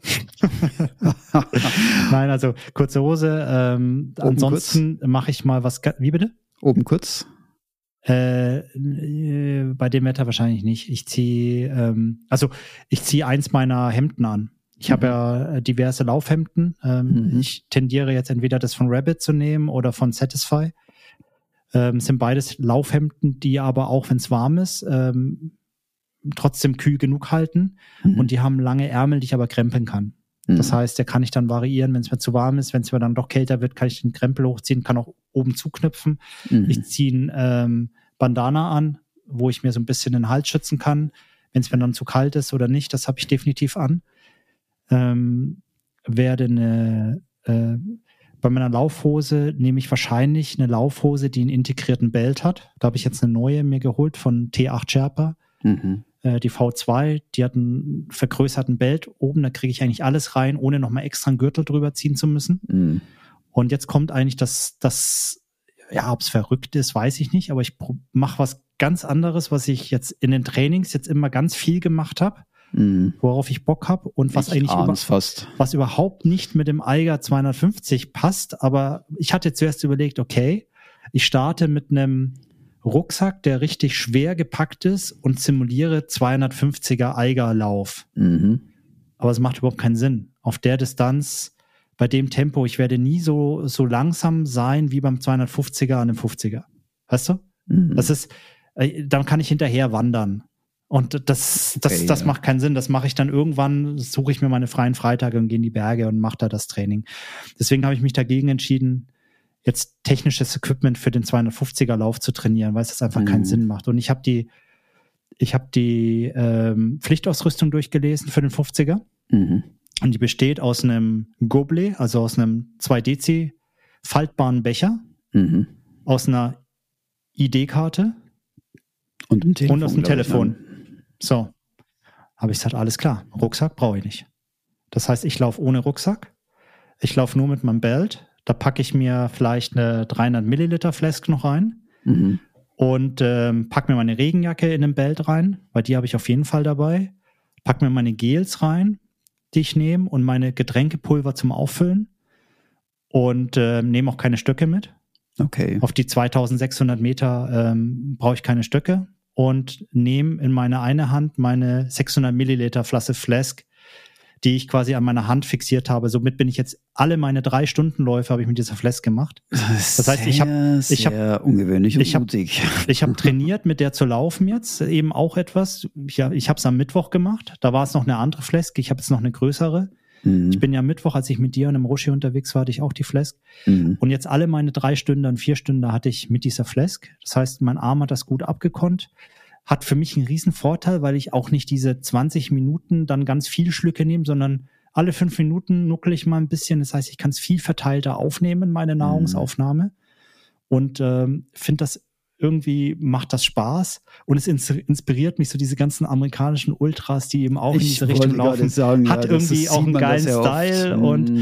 Nein, also kurze Hose. Ansonsten mache ich mal was. Wie bitte? Oben kurz? Bei dem Wetter wahrscheinlich nicht. Ich ziehe eins meiner Hemden an. Ich habe ja diverse Laufhemden. Ich tendiere jetzt entweder das von Rabbit zu nehmen oder von Satisfy. Sind beides Laufhemden, die aber auch, wenn es warm ist, trotzdem kühl genug halten. Und die haben lange Ärmel, die ich aber krempeln kann. Das heißt, der kann ich dann variieren, wenn es mir zu warm ist. Wenn es mir dann doch kälter wird, kann ich den Krempel hochziehen, kann auch oben zuknüpfen. Ich ziehe ein Bandana an, wo ich mir so ein bisschen den Hals schützen kann. Wenn es mir dann zu kalt ist oder nicht, das habe ich definitiv an. Bei meiner Laufhose nehme ich wahrscheinlich eine Laufhose, die einen integrierten Belt hat. Da habe ich jetzt eine neue mir geholt von T8 Sherpa. Die V2, die hat einen vergrößerten Belt oben, da kriege ich eigentlich alles rein, ohne nochmal extra einen Gürtel drüber ziehen zu müssen. Und jetzt kommt eigentlich das, ob es verrückt ist, weiß ich nicht, aber ich mache was ganz anderes, was ich jetzt in den Trainings jetzt immer ganz viel gemacht habe. Worauf ich Bock habe und was was überhaupt nicht mit dem Eiger 250 passt, aber ich hatte zuerst überlegt, okay, ich starte mit einem Rucksack, der richtig schwer gepackt ist und simuliere 250er Eigerlauf. Aber es macht überhaupt keinen Sinn. Auf der Distanz, bei dem Tempo, ich werde nie so langsam sein wie beim 250er an dem 50er. Weißt du? Das ist, dann kann ich hinterher wandern. Und das macht keinen Sinn. Das mache ich dann irgendwann, suche ich mir meine freien Freitage und gehe in die Berge und mache da das Training. Deswegen habe ich mich dagegen entschieden, jetzt technisches Equipment für den 250er Lauf zu trainieren, weil es das einfach keinen Sinn macht. Und ich habe die Pflichtausrüstung durchgelesen für den 50er. Und die besteht aus einem Gobelet, also aus einem 2 Dezi faltbaren Becher, aus einer ID-Karte und aus dem Telefon. So, habe ich gesagt, alles klar, Rucksack brauche ich nicht. Das heißt, ich laufe ohne Rucksack, ich laufe nur mit meinem Belt, da packe ich mir vielleicht eine 300 Milliliter Flask noch rein und packe mir meine Regenjacke in den Belt rein, weil die habe ich auf jeden Fall dabei, packe mir meine Gels rein, die ich nehme und meine Getränkepulver zum Auffüllen und nehme auch keine Stöcke mit. Okay. Auf die 2600 Meter brauche ich keine Stöcke und nehme in meine eine Hand meine 600 Milliliter Flask, die ich quasi an meiner Hand fixiert habe. Somit bin ich jetzt alle meine 3-Stunden-Läufe habe ich mit dieser Flask gemacht. Das heißt, ich habe ungewöhnlich und mutig. Ich habe trainiert, mit der zu laufen jetzt, eben auch etwas. Ich habe es am Mittwoch gemacht. Da war es noch eine andere Flask. Ich habe jetzt noch eine größere. Ich bin ja Mittwoch, als ich mit dir und dem Roshi unterwegs war, hatte ich auch die Flask. Und jetzt alle meine 3 Stunden und 4 Stunden hatte ich mit dieser Flask. Das heißt, mein Arm hat das gut abgekonnt. Hat für mich einen riesen Vorteil, weil ich auch nicht diese 20 Minuten dann ganz viel Schlücke nehme, sondern alle 5 Minuten nuckel ich mal ein bisschen. Das heißt, ich kann es viel verteilter aufnehmen, meine Nahrungsaufnahme. Und finde das irgendwie macht das Spaß und es inspiriert mich so diese ganzen amerikanischen Ultras, die eben auch in diese Richtung laufen. Hat irgendwie auch einen geilen Style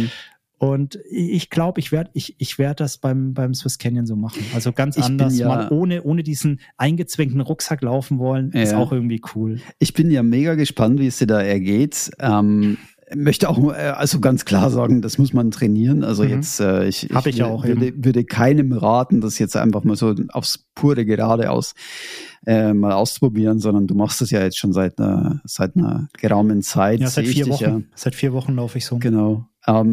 und ich glaube, ich werd das beim Swiss Canyon so machen. Also ganz anders, mal ohne diesen eingezwängten Rucksack laufen wollen, ist auch irgendwie cool. Ich bin ja mega gespannt, wie es dir da ergeht. Möchte auch also ganz klar sagen, das muss man trainieren. Also jetzt, ich würde keinem raten, das jetzt einfach mal so aufs pure Geradeaus mal auszuprobieren, sondern du machst es ja jetzt schon seit einer geraumen Zeit. Ja, seit 4 Wochen. Seit 4 Wochen laufe ich so. Genau.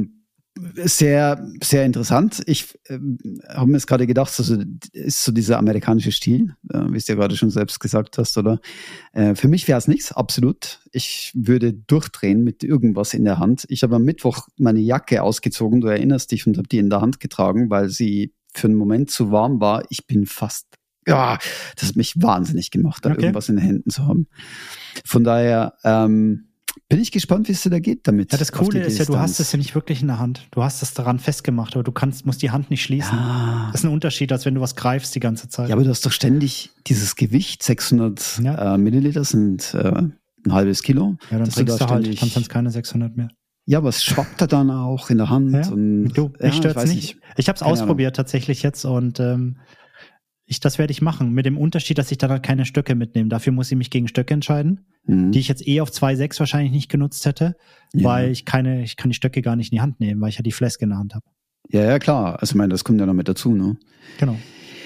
Sehr, sehr interessant. Ich habe mir jetzt gerade gedacht, also ist so dieser amerikanische Stil, wie es ja gerade schon selbst gesagt hast, oder? Für mich wäre es nichts, absolut. Ich würde durchdrehen mit irgendwas in der Hand. Ich habe am Mittwoch meine Jacke ausgezogen, du erinnerst dich, und habe die in der Hand getragen, weil sie für einen Moment zu warm war. Ich bin fast, das hat mich wahnsinnig gemacht, da irgendwas in den Händen zu haben. Von daher, bin ich gespannt, wie es dir da geht damit. Ja, das Coole ist ja, du hast es ja nicht wirklich in der Hand. Du hast es daran festgemacht, aber musst die Hand nicht schließen. Ja. Das ist ein Unterschied, als wenn du was greifst die ganze Zeit. Ja, aber du hast doch ständig dieses Gewicht, 600 Milliliter sind ein halbes Kilo. Ja, dann trinkst du halt, dann sind es keine 600 mehr. Ja, aber es schwappt da dann auch in der Hand. Ja, und mich stört's nicht. Ich habe es ausprobiert tatsächlich jetzt und das werde ich machen, mit dem Unterschied, dass ich dann halt keine Stöcke mitnehme. Dafür muss ich mich gegen Stöcke entscheiden, die ich jetzt auf 2,6 wahrscheinlich nicht genutzt hätte, weil ich kann die Stöcke gar nicht in die Hand nehmen, weil ich ja die Flask in der Hand habe. Ja, klar. Also ich meine, das kommt ja noch mit dazu, ne? Genau.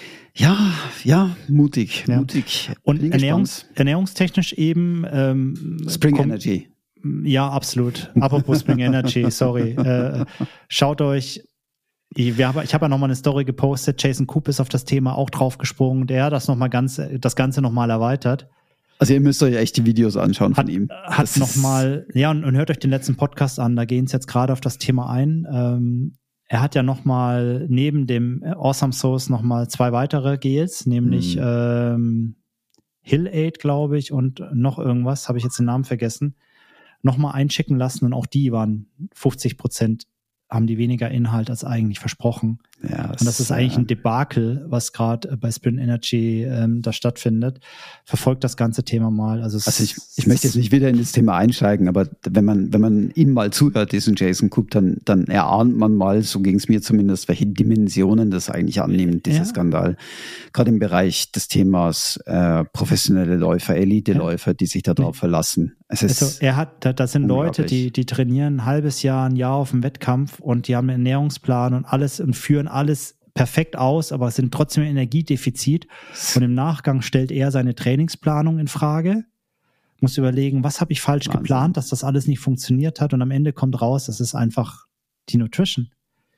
Ja, mutig. Und ernährungstechnisch eben Spring Energy. Ja, absolut. Apropos Spring Energy, sorry. Schaut euch, ich habe ja nochmal eine Story gepostet, Jason Coop ist auf das Thema auch draufgesprungen, der hat das Ganze nochmal erweitert. Also ihr müsst euch echt die Videos anschauen von ihm. Hat nochmal, und hört euch den letzten Podcast an, da gehen es jetzt gerade auf das Thema ein. Er hat ja nochmal neben dem Awesome Sauce nochmal 2 weitere Gels, nämlich Hill Aid, glaube ich, und noch irgendwas, habe ich jetzt den Namen vergessen, nochmal einschicken lassen und auch die waren 50%, haben die weniger Inhalt als eigentlich versprochen. Ja, und das ist eigentlich ein Debakel, was gerade bei Sprint Energy da stattfindet. Verfolgt das ganze Thema mal. Also ich möchte jetzt nicht wieder in das Thema einsteigen, aber wenn man ihm mal zuhört, diesen Jason Coop, dann erahnt man mal, so ging es mir zumindest, welche Dimensionen das eigentlich annimmt, dieser Skandal. Gerade im Bereich des Themas professionelle Läufer, Elite-Läufer, die sich darauf verlassen. Das sind Leute, die trainieren ein halbes Jahr, ein Jahr auf dem Wettkampf und die haben einen Ernährungsplan und alles und führen alles perfekt aus, aber sind trotzdem im Energiedefizit. Und im Nachgang stellt er seine Trainingsplanung in Frage, muss überlegen, was habe ich falsch geplant, dass das alles nicht funktioniert hat und am Ende kommt raus, das ist einfach die Nutrition.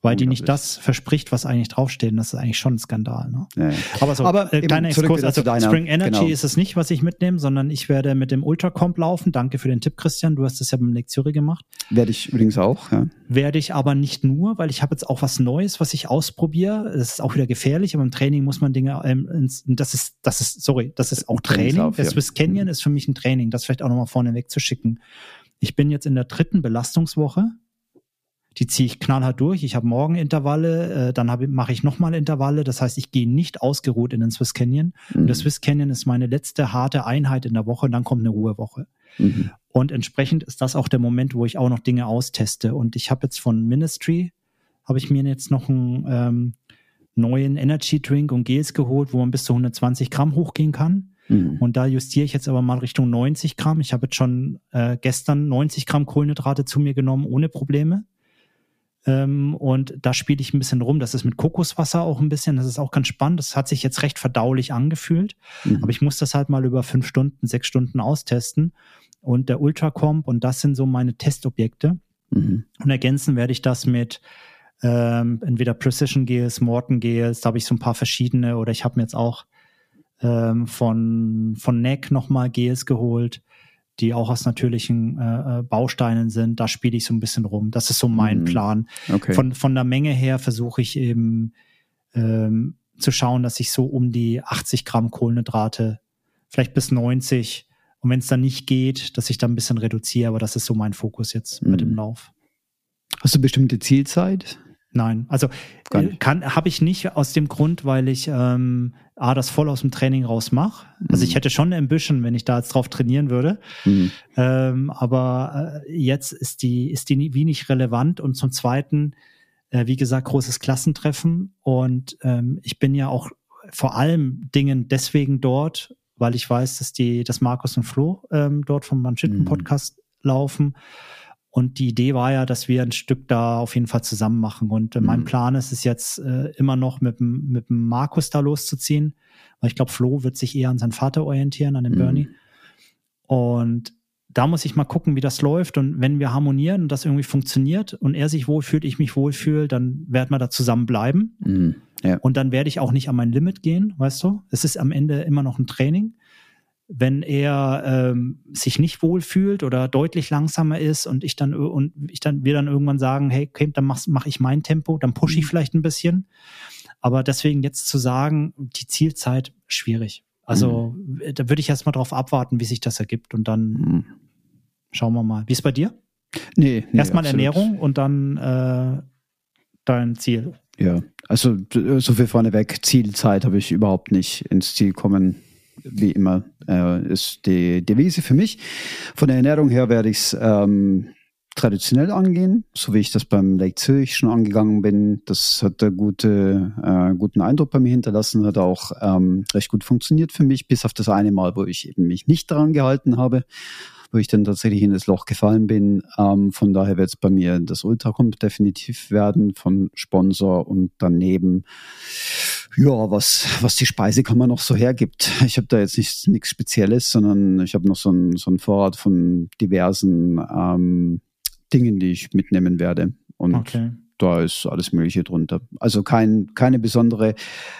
weil die nicht das verspricht, was eigentlich draufsteht. Und das ist eigentlich schon ein Skandal. Ne? Ja. Aber kleiner Exkurs, also Spring Energy genau. ist es nicht, was ich mitnehme, sondern ich werde mit dem Ultracomp laufen. Danke für den Tipp, Christian. Du hast das ja beim Lake Zürich gemacht. Werde ich übrigens auch, ja. Werde ich aber nicht nur, weil ich habe jetzt auch was Neues, was ich ausprobiere. Das ist auch wieder gefährlich, aber im Training muss man Dinge, das ist auch Training. Der Swiss Canyon ist für mich ein Training, das vielleicht auch nochmal vorne wegzuschicken. Ich bin jetzt in der 3. Belastungswoche. Die ziehe ich knallhart durch. Ich habe morgen Intervalle, dann mache ich nochmal Intervalle. Das heißt, ich gehe nicht ausgeruht in den Swiss Canyon. Und der Swiss Canyon ist meine letzte harte Einheit in der Woche und dann kommt eine Ruhewoche. Und entsprechend ist das auch der Moment, wo ich auch noch Dinge austeste. Und ich habe jetzt von Ministry, habe ich mir jetzt noch einen neuen Energy Drink und Gels geholt, wo man bis zu 120 Gramm hochgehen kann. Und da justiere ich jetzt aber mal Richtung 90 Gramm. Ich habe jetzt schon gestern 90 Gramm Kohlenhydrate zu mir genommen, ohne Probleme. Und da spiele ich ein bisschen rum. Das ist mit Kokoswasser auch ein bisschen. Das ist auch ganz spannend. Das hat sich jetzt recht verdaulich angefühlt. Aber ich muss das halt mal über 5 Stunden, 6 Stunden austesten. Und der Ultracomp, und das sind so meine Testobjekte. Und ergänzen werde ich das mit entweder Precision Gels, Morton Gels. Da habe ich so ein paar verschiedene. Oder ich habe mir jetzt auch von NEC nochmal Gels geholt, die auch aus natürlichen Bausteinen sind. Da spiele ich so ein bisschen rum. Das ist so mein Plan. Okay. Von der Menge her versuche ich eben zu schauen, dass ich so um die 80 Gramm Kohlenhydrate, vielleicht bis 90, und wenn es dann nicht geht, dass ich dann ein bisschen reduziere. Aber das ist so mein Fokus jetzt mit dem Lauf. Hast du bestimmte Zielzeit? Nein, also habe ich nicht aus dem Grund, weil ich das voll aus dem Training raus mache. Also ich hätte schon eine Ambition, wenn ich da jetzt drauf trainieren würde. Aber jetzt ist die wie nicht relevant. Und zum Zweiten, wie gesagt, großes Klassentreffen. Und ich bin ja auch vor allem Dingen deswegen dort, weil ich weiß, dass Markus und Flo dort vom Manschitten-Podcast laufen. Und die Idee war ja, dass wir ein Stück da auf jeden Fall zusammen machen. Und mein Plan ist es jetzt immer noch mit dem Markus da loszuziehen. Weil ich glaube, Flo wird sich eher an seinen Vater orientieren, an den Bernie. Und da muss ich mal gucken, wie das läuft. Und wenn wir harmonieren und das irgendwie funktioniert und er sich wohlfühlt, ich mich wohlfühle, dann werden wir da zusammen bleiben. Ja. Und dann werde ich auch nicht an mein Limit gehen, weißt du? Es ist am Ende immer noch ein Training. Wenn er sich nicht wohlfühlt oder deutlich langsamer ist und wir dann irgendwann sagen, hey, okay, dann mach ich mein Tempo, dann pushe ich vielleicht ein bisschen. Aber deswegen jetzt zu sagen, die Zielzeit, schwierig. Also da würde ich erst mal drauf abwarten, wie sich das ergibt und dann schauen wir mal. Wie ist bei dir? Nee, erstmal Ernährung und dann dein Ziel. Ja, also so viel vorneweg, Zielzeit habe ich überhaupt nicht ins Ziel kommen. Wie immer ist die Devise für mich. Von der Ernährung her werde ich es traditionell angehen, so wie ich das beim Lake Zürich schon angegangen bin. Das hat einen guten Eindruck bei mir hinterlassen, hat auch recht gut funktioniert für mich, bis auf das eine Mal, wo ich eben mich nicht daran gehalten habe, wo ich dann tatsächlich in das Loch gefallen bin. Von daher wird es bei mir das Ultracomp definitiv werden von Sponsor und daneben was die Speisekammer noch so hergibt. Ich habe da jetzt nichts Spezielles, sondern ich habe noch so ein Vorrat von diversen Dingen, die ich mitnehmen werde. Und da ist alles Mögliche drunter. Also keine besondere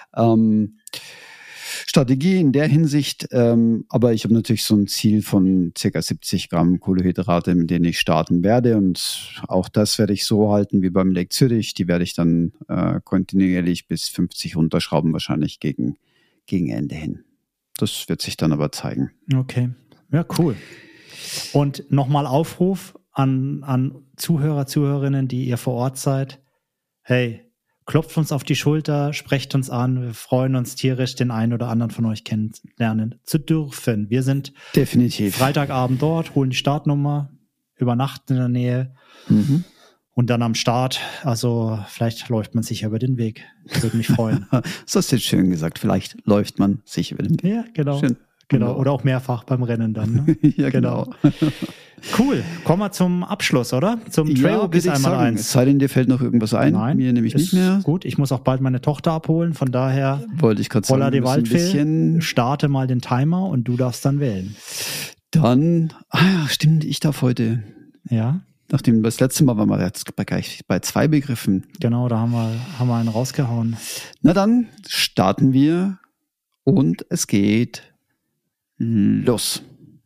Strategie in der Hinsicht, aber ich habe natürlich so ein Ziel von ca. 70 Gramm Kohlenhydrate, mit denen ich starten werde, und auch das werde ich so halten wie beim Lake Zürich. Die werde ich dann kontinuierlich bis 50 runterschrauben, wahrscheinlich gegen Ende hin. Das wird sich dann aber zeigen. Okay, ja, cool. Und nochmal Aufruf an Zuhörer, Zuhörerinnen, die ihr vor Ort seid. Hey, klopft uns auf die Schulter, sprecht uns an. Wir freuen uns tierisch, den einen oder anderen von euch kennenlernen zu dürfen. Wir sind definitiv Freitagabend dort, holen die Startnummer, übernachten in der Nähe und dann am Start. Also vielleicht läuft man sich über den Weg. Würde mich freuen. Das hast du jetzt schön gesagt. Vielleicht läuft man sich über den Weg. Ja, genau. Schön. Genau. Oder auch mehrfach beim Rennen dann. Ne? Ja, genau. Cool. Kommen wir zum Abschluss, oder? Zum Trail bis einmal eins. Es sei denn, dir fällt noch irgendwas ein. Nein, mir nämlich nicht mehr. Gut, ich muss auch bald meine Tochter abholen. Von daher wollte ich gerade sagen, de Waldfee, starte mal den Timer und du darfst dann wählen. Dann, stimmt, ich darf heute. Ja. nachdem das letzte Mal waren wir jetzt gleich bei 2 Begriffen. Genau, da haben wir einen rausgehauen. Na dann starten wir und es geht los.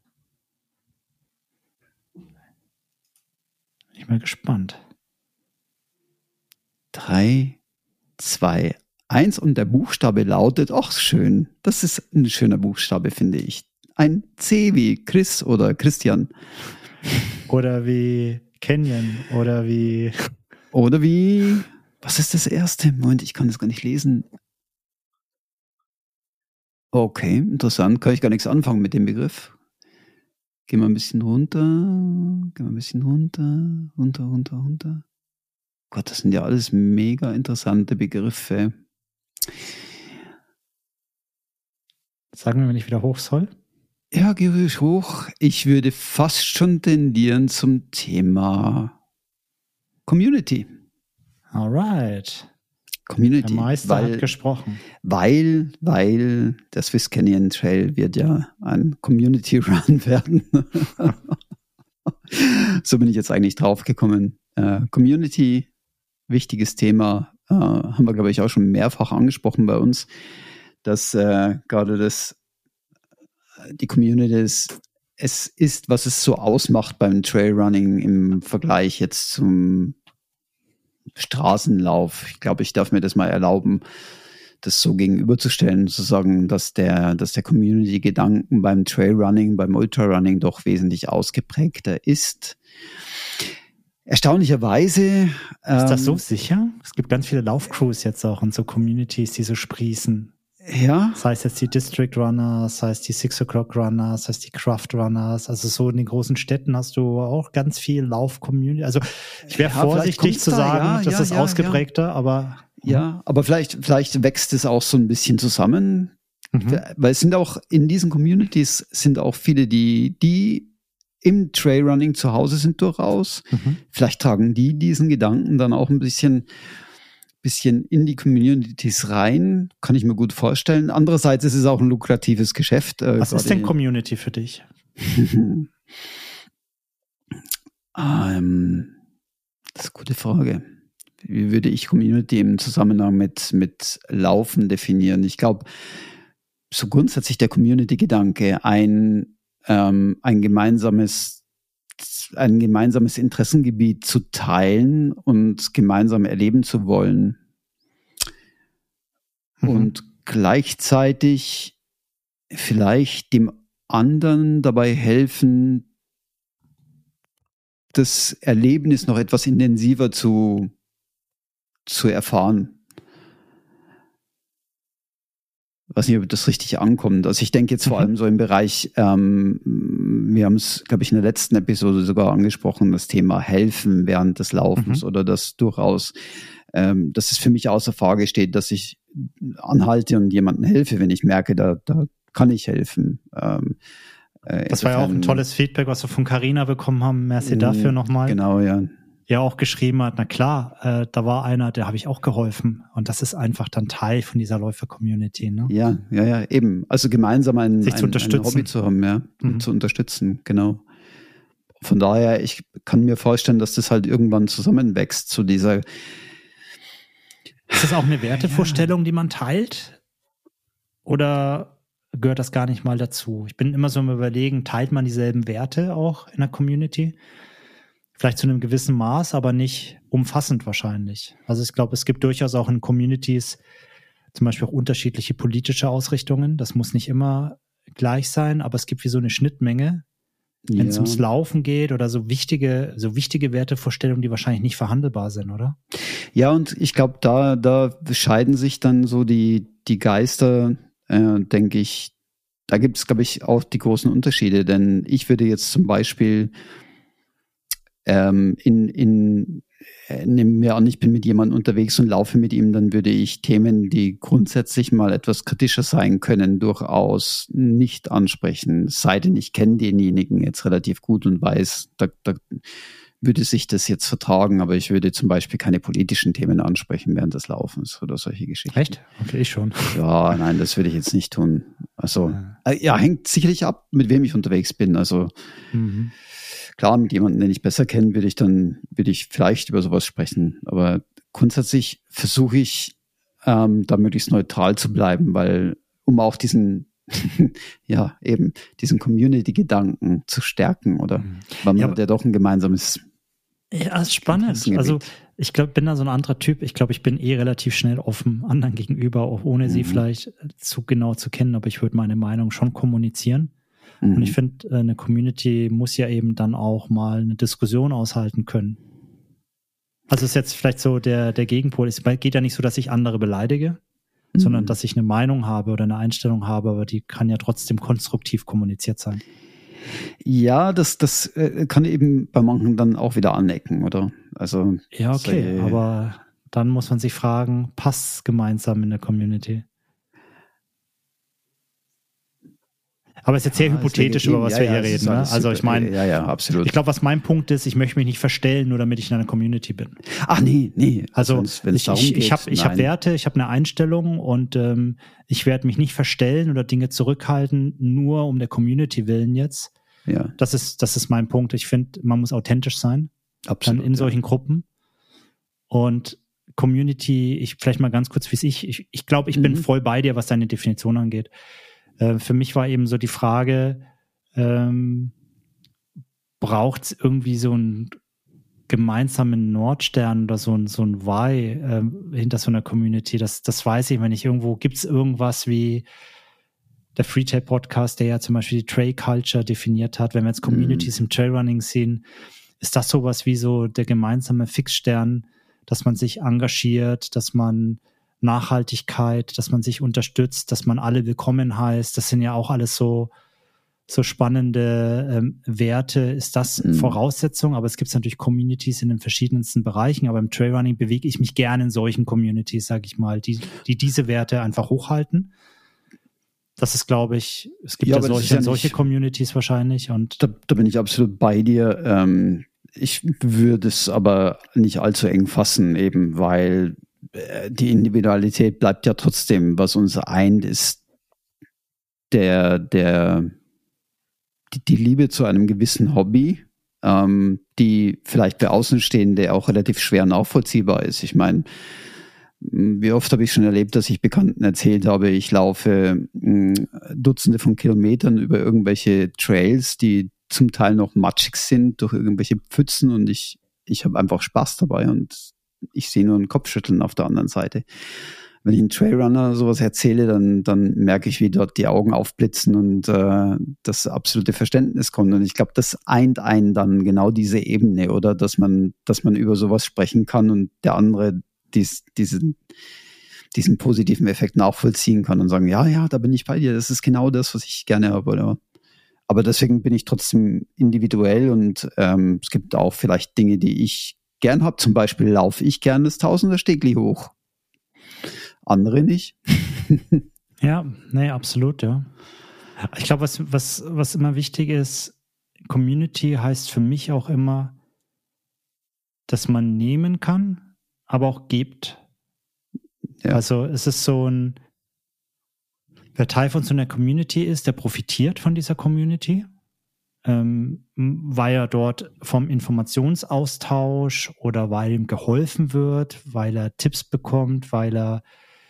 Ich bin gespannt. 3, 2, 1 und der Buchstabe lautet, ach schön, das ist ein schöner Buchstabe, finde ich. Ein C wie Chris oder Christian. Oder wie Canyon oder wie... Oder wie, was ist das erste? Moment, ich kann das gar nicht lesen. Okay, interessant, kann ich gar nichts anfangen mit dem Begriff. Gehen wir ein bisschen runter, runter. Gott, das sind ja alles mega interessante Begriffe. Sagen wir, wenn ich wieder hoch soll? Ja, geh ruhig hoch. Ich würde fast schon tendieren zum Thema Community. Alright. Community. Der Meister hat gesprochen. Weil der Swiss Canyon Trail wird ja ein Community Run werden. So bin ich jetzt eigentlich drauf gekommen. Community, wichtiges Thema, haben wir, glaube ich, auch schon mehrfach angesprochen bei uns, dass gerade die Community es ist, was es so ausmacht beim Trailrunning im Vergleich jetzt zum Straßenlauf. Ich glaube, ich darf mir das mal erlauben, das so gegenüberzustellen, zu sagen, dass der Community-Gedanken beim Trailrunning, beim Ultrarunning doch wesentlich ausgeprägter ist. Erstaunlicherweise. Ist das so sicher? Es gibt ganz viele Laufcrews jetzt auch und so Communities, die so sprießen. Ja. Das heißt jetzt die District Runners, das heißt die 6 O'Clock Runners, das heißt die Craft Runners. Also so in den großen Städten hast du auch ganz viel Lauf-Community. Also ich wäre vorsichtig zu sagen, das ist ausgeprägter, aber... Ja, aber vielleicht wächst es auch so ein bisschen zusammen. Weil es sind auch, in diesen Communities sind auch viele, die im Trailrunning zu Hause sind durchaus. Vielleicht tragen die diesen Gedanken dann auch ein bisschen in die Communities rein, kann ich mir gut vorstellen. Andererseits ist es auch ein lukratives Geschäft. Was ist denn Community für dich? Das ist eine gute Frage. Wie würde ich Community im Zusammenhang mit Laufen definieren? Ich glaube, so grundsätzlich der Community-Gedanke, ein gemeinsames Interessengebiet zu teilen und gemeinsam erleben zu wollen. Und gleichzeitig vielleicht dem anderen dabei helfen, das Erlebnis noch etwas intensiver zu erfahren. Ich weiß nicht, ob das richtig ankommt. Also ich denke jetzt vor allem so im Bereich, wir haben es, glaube ich, in der letzten Episode sogar angesprochen, das Thema Helfen während des Laufens oder das durchaus, dass es für mich außer Frage steht, dass ich anhalte und jemandem helfe, wenn ich merke, da kann ich helfen. Das war ja auch ein tolles Feedback, was wir von Carina bekommen haben. Merci dafür nochmal. Genau, ja. Ja, auch geschrieben hat, na klar, da war einer, der habe ich auch geholfen. Und das ist einfach dann Teil von dieser Läufer-Community. Ne? Ja, eben. Also gemeinsam ein Hobby zu haben, ja, zu unterstützen, genau. Von daher, ich kann mir vorstellen, dass das halt irgendwann zusammenwächst zu dieser... Ist das auch eine Wertevorstellung, die man teilt? Oder gehört das gar nicht mal dazu? Ich bin immer so am Überlegen, teilt man dieselben Werte auch in der Community? Vielleicht zu einem gewissen Maß, aber nicht umfassend wahrscheinlich. Also ich glaube, es gibt durchaus auch in Communities zum Beispiel auch unterschiedliche politische Ausrichtungen. Das muss nicht immer gleich sein, aber es gibt wie so eine Schnittmenge, wenn es ums Laufen geht oder so wichtige Wertevorstellungen, die wahrscheinlich nicht verhandelbar sind, oder? Ja, und ich glaube, da scheiden sich dann so die Geister, denke ich. Da gibt es, glaube ich, auch die großen Unterschiede, denn ich würde jetzt zum Beispiel nehmen wir an, ich bin mit jemandem unterwegs und laufe mit ihm, dann würde ich Themen, die grundsätzlich mal etwas kritischer sein können, durchaus nicht ansprechen. Es sei denn, ich kenne denjenigen jetzt relativ gut und weiß, da würde sich das jetzt vertragen, aber ich würde zum Beispiel keine politischen Themen ansprechen während des Laufens oder solche Geschichten. Echt? Okay, ich schon. Ja, nein, das würde ich jetzt nicht tun. Also, hängt sicherlich ab, mit wem ich unterwegs bin. Also, Klar, mit jemandem, den ich besser kenne, würde ich vielleicht über sowas sprechen. Aber grundsätzlich versuche ich, da möglichst neutral zu bleiben, weil, um auch diesen Community-Gedanken zu stärken, oder? Weil man hat ja doch ein gemeinsames. Ja, ist spannend. Also ich glaube, bin da so ein anderer Typ. Ich glaube, ich bin relativ schnell offen anderen gegenüber, auch ohne sie vielleicht zu genau zu kennen, aber ich würde meine Meinung schon kommunizieren. Und ich finde, eine Community muss ja eben dann auch mal eine Diskussion aushalten können. Also ist jetzt vielleicht so der Gegenpol. Es geht ja nicht so, dass ich andere beleidige, sondern dass ich eine Meinung habe oder eine Einstellung habe, aber die kann ja trotzdem konstruktiv kommuniziert sein. Ja, das kann eben bei manchen dann auch wieder anecken, oder? Also ja, okay, aber dann muss man sich fragen, passt es gemeinsam in der Community? Aber es ist jetzt sehr hypothetisch, über was wir hier reden. Ne? Also ich meine, absolut. Ich glaube, was mein Punkt ist, ich möchte mich nicht verstellen, nur damit ich in einer Community bin. Ach nee. Also ich habe Werte, ich habe eine Einstellung und ich werde mich nicht verstellen oder Dinge zurückhalten, nur um der Community willen jetzt. Ja. Das ist mein Punkt. Ich finde, man muss authentisch sein. Absolut. Dann in solchen Gruppen. Und Community, vielleicht mal ganz kurz, wie ich glaube, ich bin voll bei dir, was deine Definition angeht. Für mich war eben so die Frage, braucht es irgendwie so einen gemeinsamen Nordstern oder so ein Why hinter so einer Community? Das weiß ich, wenn ich irgendwo, gibt es irgendwas wie der Freetail Podcast, der ja zum Beispiel die Trail Culture definiert hat, wenn wir jetzt Communities im Trailrunning sehen, ist das sowas wie so der gemeinsame Fixstern, dass man sich engagiert, dass man Nachhaltigkeit, dass man sich unterstützt, dass man alle willkommen heißt. Das sind ja auch alles so spannende Werte. Ist das Voraussetzung? Aber es gibt natürlich Communities in den verschiedensten Bereichen. Aber im Trailrunning bewege ich mich gerne in solchen Communities, sage ich mal, die diese Werte einfach hochhalten. Das ist, glaube ich, es gibt ja solche Communities wahrscheinlich. Und da bin ich absolut bei dir. Ich würde es aber nicht allzu eng fassen, eben weil die Individualität bleibt ja trotzdem, was uns eint, ist die Liebe zu einem gewissen Hobby, die vielleicht für Außenstehende auch relativ schwer nachvollziehbar ist. Ich meine, wie oft habe ich schon erlebt, dass ich Bekannten erzählt habe, ich laufe Dutzende von Kilometern über irgendwelche Trails, die zum Teil noch matschig sind durch irgendwelche Pfützen und ich habe einfach Spaß dabei und ich sehe nur ein Kopfschütteln auf der anderen Seite. Wenn ich einen Trailrunner sowas erzähle, dann merke ich, wie dort die Augen aufblitzen und das absolute Verständnis kommt. Und ich glaube, das eint einen dann genau diese Ebene, oder? Dass man über sowas sprechen kann und der andere diesen positiven Effekt nachvollziehen kann und sagen, ja, da bin ich bei dir. Das ist genau das, was ich gerne habe, oder? Aber deswegen bin ich trotzdem individuell und es gibt auch vielleicht Dinge, die ich gern habe. Zum Beispiel laufe ich gern das Tausender-Stegli hoch. Andere nicht. Ja, nee, absolut, ja. Ich glaube, was immer wichtig ist, Community heißt für mich auch immer, dass man nehmen kann, aber auch gibt. Ja. Also es ist wer Teil von so einer Community ist, der profitiert von dieser Community, weil er dort vom Informationsaustausch oder weil ihm geholfen wird, weil er Tipps bekommt, weil er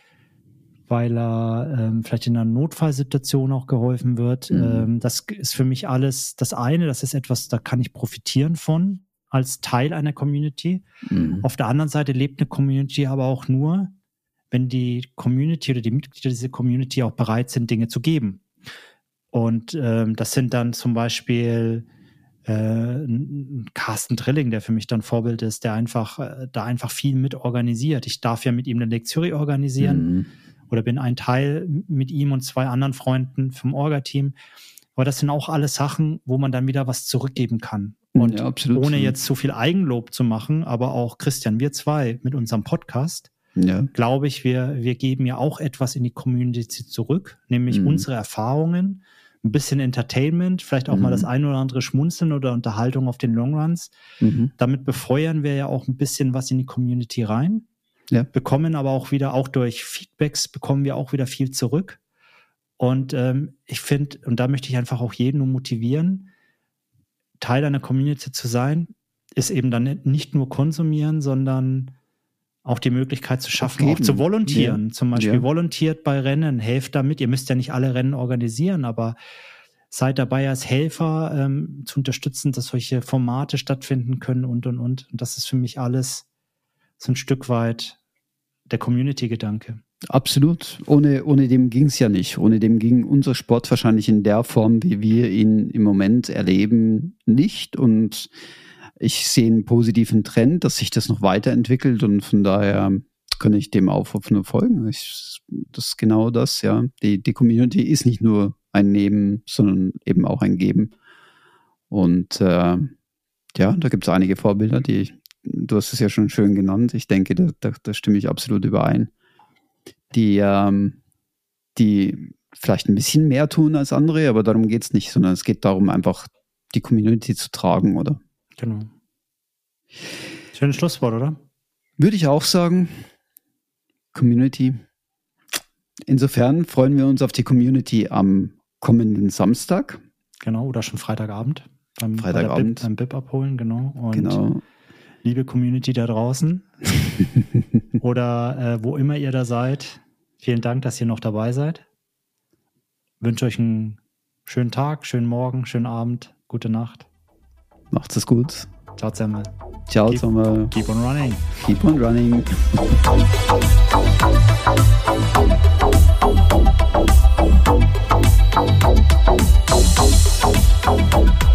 vielleicht in einer Notfallsituation auch geholfen wird. Das ist für mich alles das eine, das ist etwas, da kann ich profitieren von als Teil einer Community. Auf der anderen Seite lebt eine Community aber auch nur, wenn die Community oder die Mitglieder dieser Community auch bereit sind, Dinge zu geben. Und das sind dann zum Beispiel Carsten Drilling, der für mich dann Vorbild ist, der da einfach viel mit organisiert. Ich darf ja mit ihm eine Lektüre organisieren oder bin ein Teil mit ihm und 2 anderen Freunden vom Orga-Team. Aber das sind auch alles Sachen, wo man dann wieder was zurückgeben kann. Und ja, ohne jetzt zu viel Eigenlob zu machen, aber auch Christian, wir 2 mit unserem Podcast, glaube ich, wir geben ja auch etwas in die Community zurück, nämlich unsere Erfahrungen, ein bisschen Entertainment, vielleicht auch mal das ein oder andere Schmunzeln oder Unterhaltung auf den Longruns. Damit befeuern wir ja auch ein bisschen was in die Community rein, bekommen aber auch wieder, auch durch Feedbacks bekommen wir auch wieder viel zurück. Und ich finde, und da möchte ich einfach auch jeden nur motivieren, Teil einer Community zu sein, ist eben dann nicht nur konsumieren, sondern auch die Möglichkeit zu schaffen, auch zu volontieren. Ja. Zum Beispiel volontiert bei Rennen, helft damit. Ihr müsst ja nicht alle Rennen organisieren, aber seid dabei als Helfer zu unterstützen, dass solche Formate stattfinden können und. Und das ist für mich alles so ein Stück weit der Community-Gedanke. Absolut. Ohne dem ging es ja nicht. Ohne dem ging unser Sport wahrscheinlich in der Form, wie wir ihn im Moment erleben, nicht. Und ich sehe einen positiven Trend, dass sich das noch weiterentwickelt und von daher kann ich dem Aufruf nur folgen. Das ist genau das, ja. Die Community ist nicht nur ein Nehmen, sondern eben auch ein Geben. Und da gibt es einige Vorbilder, du hast es ja schon schön genannt. Ich denke, da stimme ich absolut überein. Die vielleicht ein bisschen mehr tun als andere, aber darum geht es nicht, sondern es geht darum, einfach die Community zu tragen, oder? Genau. Schönes Schlusswort, oder? Würde ich auch sagen. Community. Insofern freuen wir uns auf die Community am kommenden Samstag. Genau, oder schon Freitagabend. Beim BIP abholen, genau. Und genau. Liebe Community da draußen oder wo immer ihr da seid, vielen Dank, dass ihr noch dabei seid. Wünsche euch einen schönen Tag, schönen Morgen, schönen Abend, gute Nacht. Macht's es gut. Ciao zusammen. Ciao zusammen. Keep on running. Keep on running.